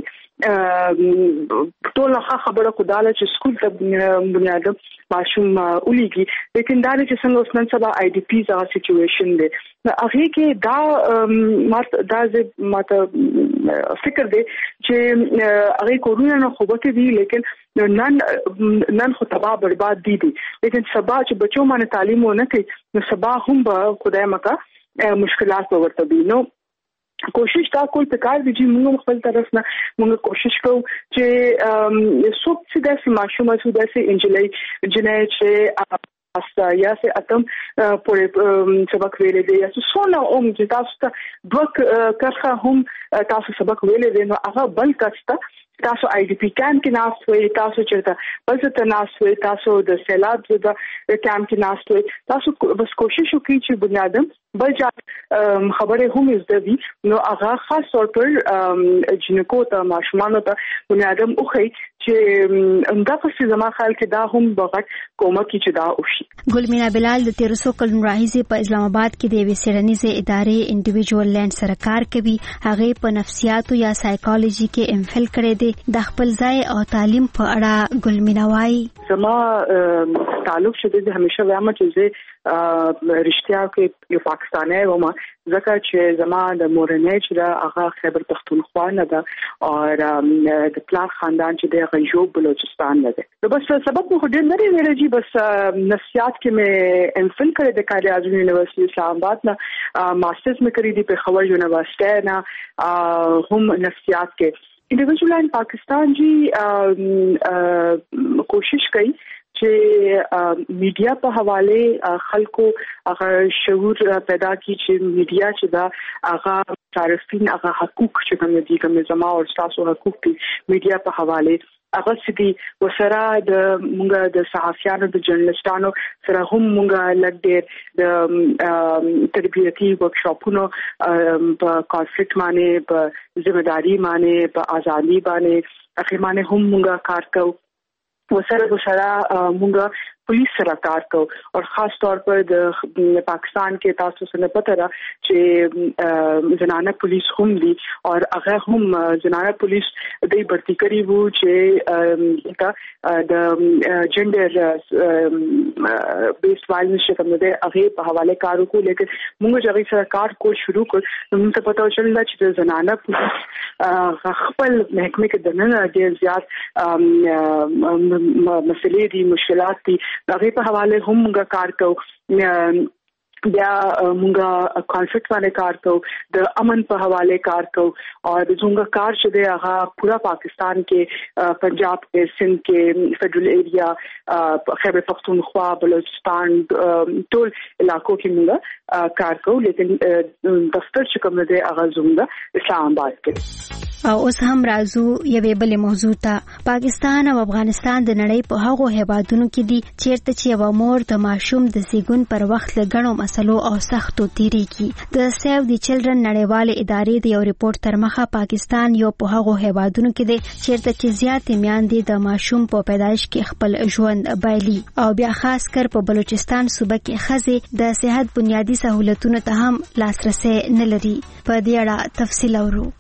[SPEAKER 4] ټول هغه خبره خداله چې سکول ته بنیادم ماشوم اولیږي لیکن دا چې څنګه اوس نن سبا آی ډی پی زغه سچويشن دی هغه کې دا مات دا زه ماته فکر دی چې هغه کورونا نه خوبته دی لیکن نن نن خو تباہ برباد دي دي لیکن سبا چې بچو باندې تعلیم ونه کوي نو سبا هم به خدای مکا مشکلات ورته دي نو کوشش دا کول پکار دي چې موږ خپل طرف نه موږ کوشش کوو چې څوک چې د ماشومه څو د انجلۍ جنې چې اسا یا سه اتم پورې سبق ویلې دي یا څو نه اوم چې تاسو ته دوه کرخه هم تاسو سبق ویلې دي نو هغه بل کسته تاسو آی ډی پی کیمپ کې ناس وي تاسو چرته بل څه ناس وي تاسو د سیلاب د کیمپ کې ناس وي تاسو بس کوشش وکړئ چې بنیادم بل ځای خبره هم زده وي نو هغه خاص طور پر جنکو ته ماشومان ته بنیادم اوخی چې اندغه څه زما خیال کې دا هم بغت کومه کې چې دا وشي.
[SPEAKER 3] ګلمینا بلال د تیر څو کلونو راهیسې په اسلام آباد کې د وسیرنیزه ادارې انډیویډوال لینډ سره کار کوي. هغه په نفسیاتو یا سایکالوژي کې ایم فل کړی دی. د خپل ځای او تعلیم په اړه ګلمینا وايي
[SPEAKER 4] زما تعلق شته د همیشه وایم چې رښتیا کې یو پاکستاني وم ځکه چې زما د مورنۍ چې دا هغه خیبر پختونخوا نه ده او د پلار خاندان چې د غیوب بلوچستان نه ده. نو بس سبب مو ډېر نه دی ویل جی بس نفسیات کې مې ام فل کړی د قائد اعظم یونیورسيټي اسلام آباد نه, ماسترز مې کړی دی په پېښور یونیورسيټي نه هم نفسیات کې. انډیویډوال ان پاکستان جی کوشش کوي چې میډیا په حواله خلکو هغه شعور پیدا کی چې میډیا چې دا هغه صارفین هغه حقوق چې کوم دي کوم زما او تاسو حقوق دي میډیا په حواله هغه سدي وسره د مونږه د صحافیانو د جرنالستانو سره هم مونږه لګ ډېر د تربیتی ورکشاپونو په کانفلیکټ باندې په ځمېداري باندې په ازادي باندې اخی باندې هم مونږه کار کوو. وسره وسره مونږه police सर कार को और खास तौर पर पाकिस्तान के तासु से पता रहा कि जनाना पुलिस हम दी और अगर हम जनाना पुलिस दे भर्ती करी वो चे का द जेंडर बेस्ड वायलेंस के मदे अगर हवाले कारों को लेकर मुंगे जगह सरकार को शुरू कर मुझे पता चल रहा कि जनाना पुलिस खपल महकमे के दनन दे ज़्यादा मसले दी मुश्किलात थी هغه په حواله هم موږ کار کوو. بیا موږ کانفلیکټ باندې کار کوو, د امن په حواله کار کوو او د څنګه کار چې دی هغه پورا پاکستان کې پنجاب کې سندھ کې فیډرل ایریا خیبر پختونخوا بلوچستان ټول علاقو کې موږ کار کوو, لیکن دفتر چې کوم دی هغه زموږ اسلام آباد کې.
[SPEAKER 3] او اوس هم راځو یوې بلې موضوع ته. پاکستان او افغانستان د نړۍ په هغو هیوادونو کې دي چیرته چې یو مور د ماشوم د زیږون پر وخت له ګڼو مسلو او سختو تیریږي. د سیو دی چلډرن نړیوالې ادارې د یو ریپورت تر مخه پاکستان یو په هغو هیوادونو کې دی چیرته چې زیاتې میندې د ماشوم په پیدایش کې خپل ژوند بایلي او بیا خاص کر په بلوچستان صوبه کې ښځې د صحت بنیادی سہولتونو ته هم لاسرسي نه لري. په دې اړه تفصیل اورو.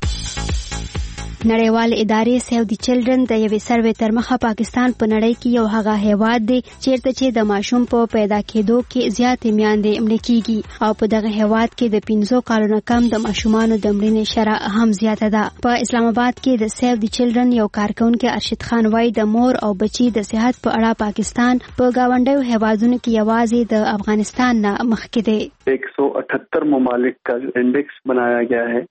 [SPEAKER 3] نړیوال ادارې سیو دی چلډرن د یوې سروې تر مخه پاکستان په نړۍ کې یو هغه هیواد دی چیرته چې د ماشوم په پیدا کېدو کې زیاتې میندې مړې کیږي او په دغه هیواد کې د پنځو کالو نه کم د ماشومانو د مړینې شرح هم زیاته ده. په اسلام آباد کې د سیو دی چلډرن یو کارکونکي ارشد خان وايي د مور او بچي د صحت په اړه پاکستان په گاونډیو هیوادونو کې یوازې د افغانستان نه مخکې دی.
[SPEAKER 6] एक सौ अठहत्तर ममालिक का इंडेक्स बनाया गया है.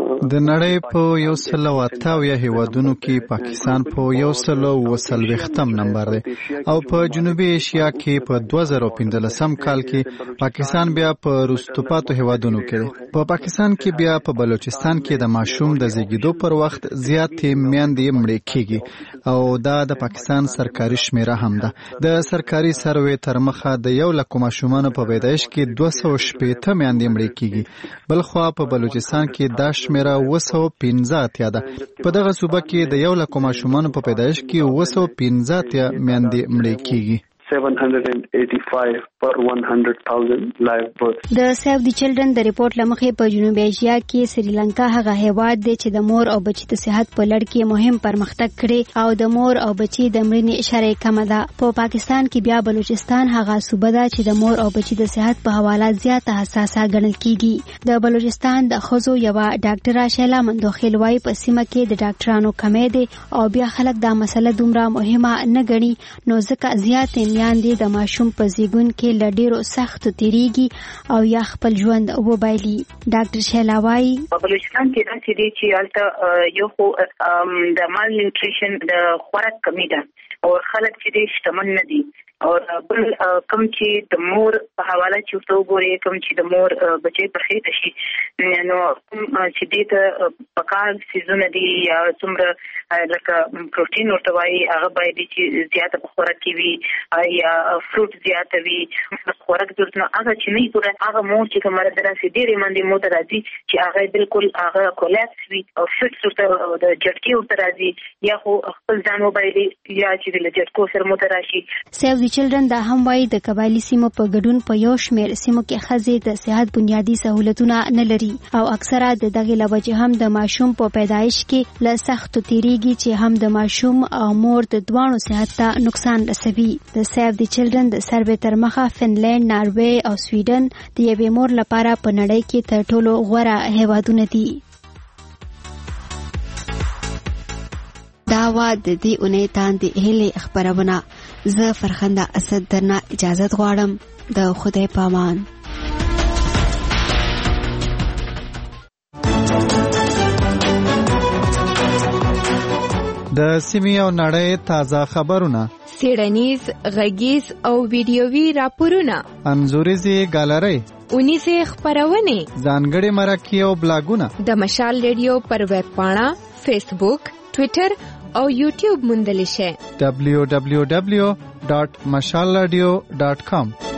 [SPEAKER 17] د نړۍ په یو سل او اته یا هیوادونو کې پاکستان په یو سل او څلوېښتم نمبر دی او په جنوبي ایشیا کې په دوه زره پنځلسم کال کې پاکستان بیا په وروسته پاتې هیوادونو کې دی. په پاکستان کې بیا په بلوچستان کې د ماشوم د زیږیدو پر وخت زیاتې میندې مړې کیږي او دا د پاکستان سرکاري شمیره هم ده. د سرکاري سروې تر مخه د یو لک ماشومانو په پیدایش کې دوه سوه شپېته میندې مړې کیږي. بل خو په بلوچستان کې دا شمیره اوه سوه پنځه اتیا ده. په دغه صوبه کې د یو لک ماشومانو په پیدایش کې اوه سوه پنځه اتیا میندې مړې کیږي.
[SPEAKER 6] seven hundred eighty-five per one hundred thousand live births.
[SPEAKER 3] د سیو دی چلډرن د ریپورت لمخې په جنوبي ایشیا کې سریلانکا هغه هیواد دی چې د مور او بچي د صحت په لړ کې مهم پرمختګ کړي او د مور او بچي د مړینې اشاره کمه ده. په پاکستان کې بیا بلوچستان هغه صوبه ده چې د مور او بچي د صحت په حواله زیاته حساسه ګڼل کیږي. د بلوچستان د ښځو یو ډاکټره شیلا مندوخیل وايي په سیمه کې د ډاکټرانو کمې دي او بیا خلک دا مسله دومره مهمه نه ګڼي نو ځکه زیاتې میندې د ماشوم په زیږون کې له ډېرو سختو تیریږي او یا خپل ژوند وبایلي. ډاکټر شیلا وايي
[SPEAKER 9] په بلوچستان کې دا چې دی چې هلته یو خو د مال نیوټریشن د خوراک کمی ده او خلک چې دی شتمن نه دي او بل کم چې د مور په حواله چې تو ګوري کم چې د مور بچي په خېټه شي نو چې دې ته پکار سيزونه دي یا څومره لکه پروتین ورته وایي هغه باید چې زیاته په خوراک کې وي یا فروټ زیاته وي. خوراک درته هغه چې نه پوره هغه مور چې کومه دراسي ډېرې باندې مو راځي چې هغه بالکل هغه کولاپس وي او فټ ورته د جټکی ورته راځي یا خو خپل ځان وبایلي یا چې د جټکو سره مو راشي.
[SPEAKER 3] سیو دی د چلډرن د هم وايي د قبایلی سیمو په ګډون په یو شمېر سیمو کې ښځې د صحت بنیادی سہولتونه نه لري او اکثره د دغه لوجه هم د ماشوم په پیدایش کې له سختو تیریږي چې هم د ماشوم او مور د دوانو صحت ته نقصان رسوي. د سیو د چلډرن د سروې تر مخه فنلند، ناروې او سویډن د یوې مور لپاره په نړۍ کې تر ټولو غوره هیوادونه دي. دا وا د دې اونۍ تاندې هلې خبرونه. زه فرخنده اسد درنه اجازه غواړم. د خدای پامان.
[SPEAKER 17] د سیمې او نړۍ تازه خبرونه،
[SPEAKER 2] سیړنیز، غږیز او ویډیووي راپورونه،
[SPEAKER 17] انځوریزي ګالري،
[SPEAKER 2] اونیزه خبرونه،
[SPEAKER 17] ځانګړي مرکې او بلاګونه
[SPEAKER 2] د مشال ریډیو پر ویب پاڼه، فیسبوک، ټوئیټر او یوټیوب موندل شي.
[SPEAKER 17] دبلیو دبلیو دبلیو ډاټ مشال رادیو ډاټ کام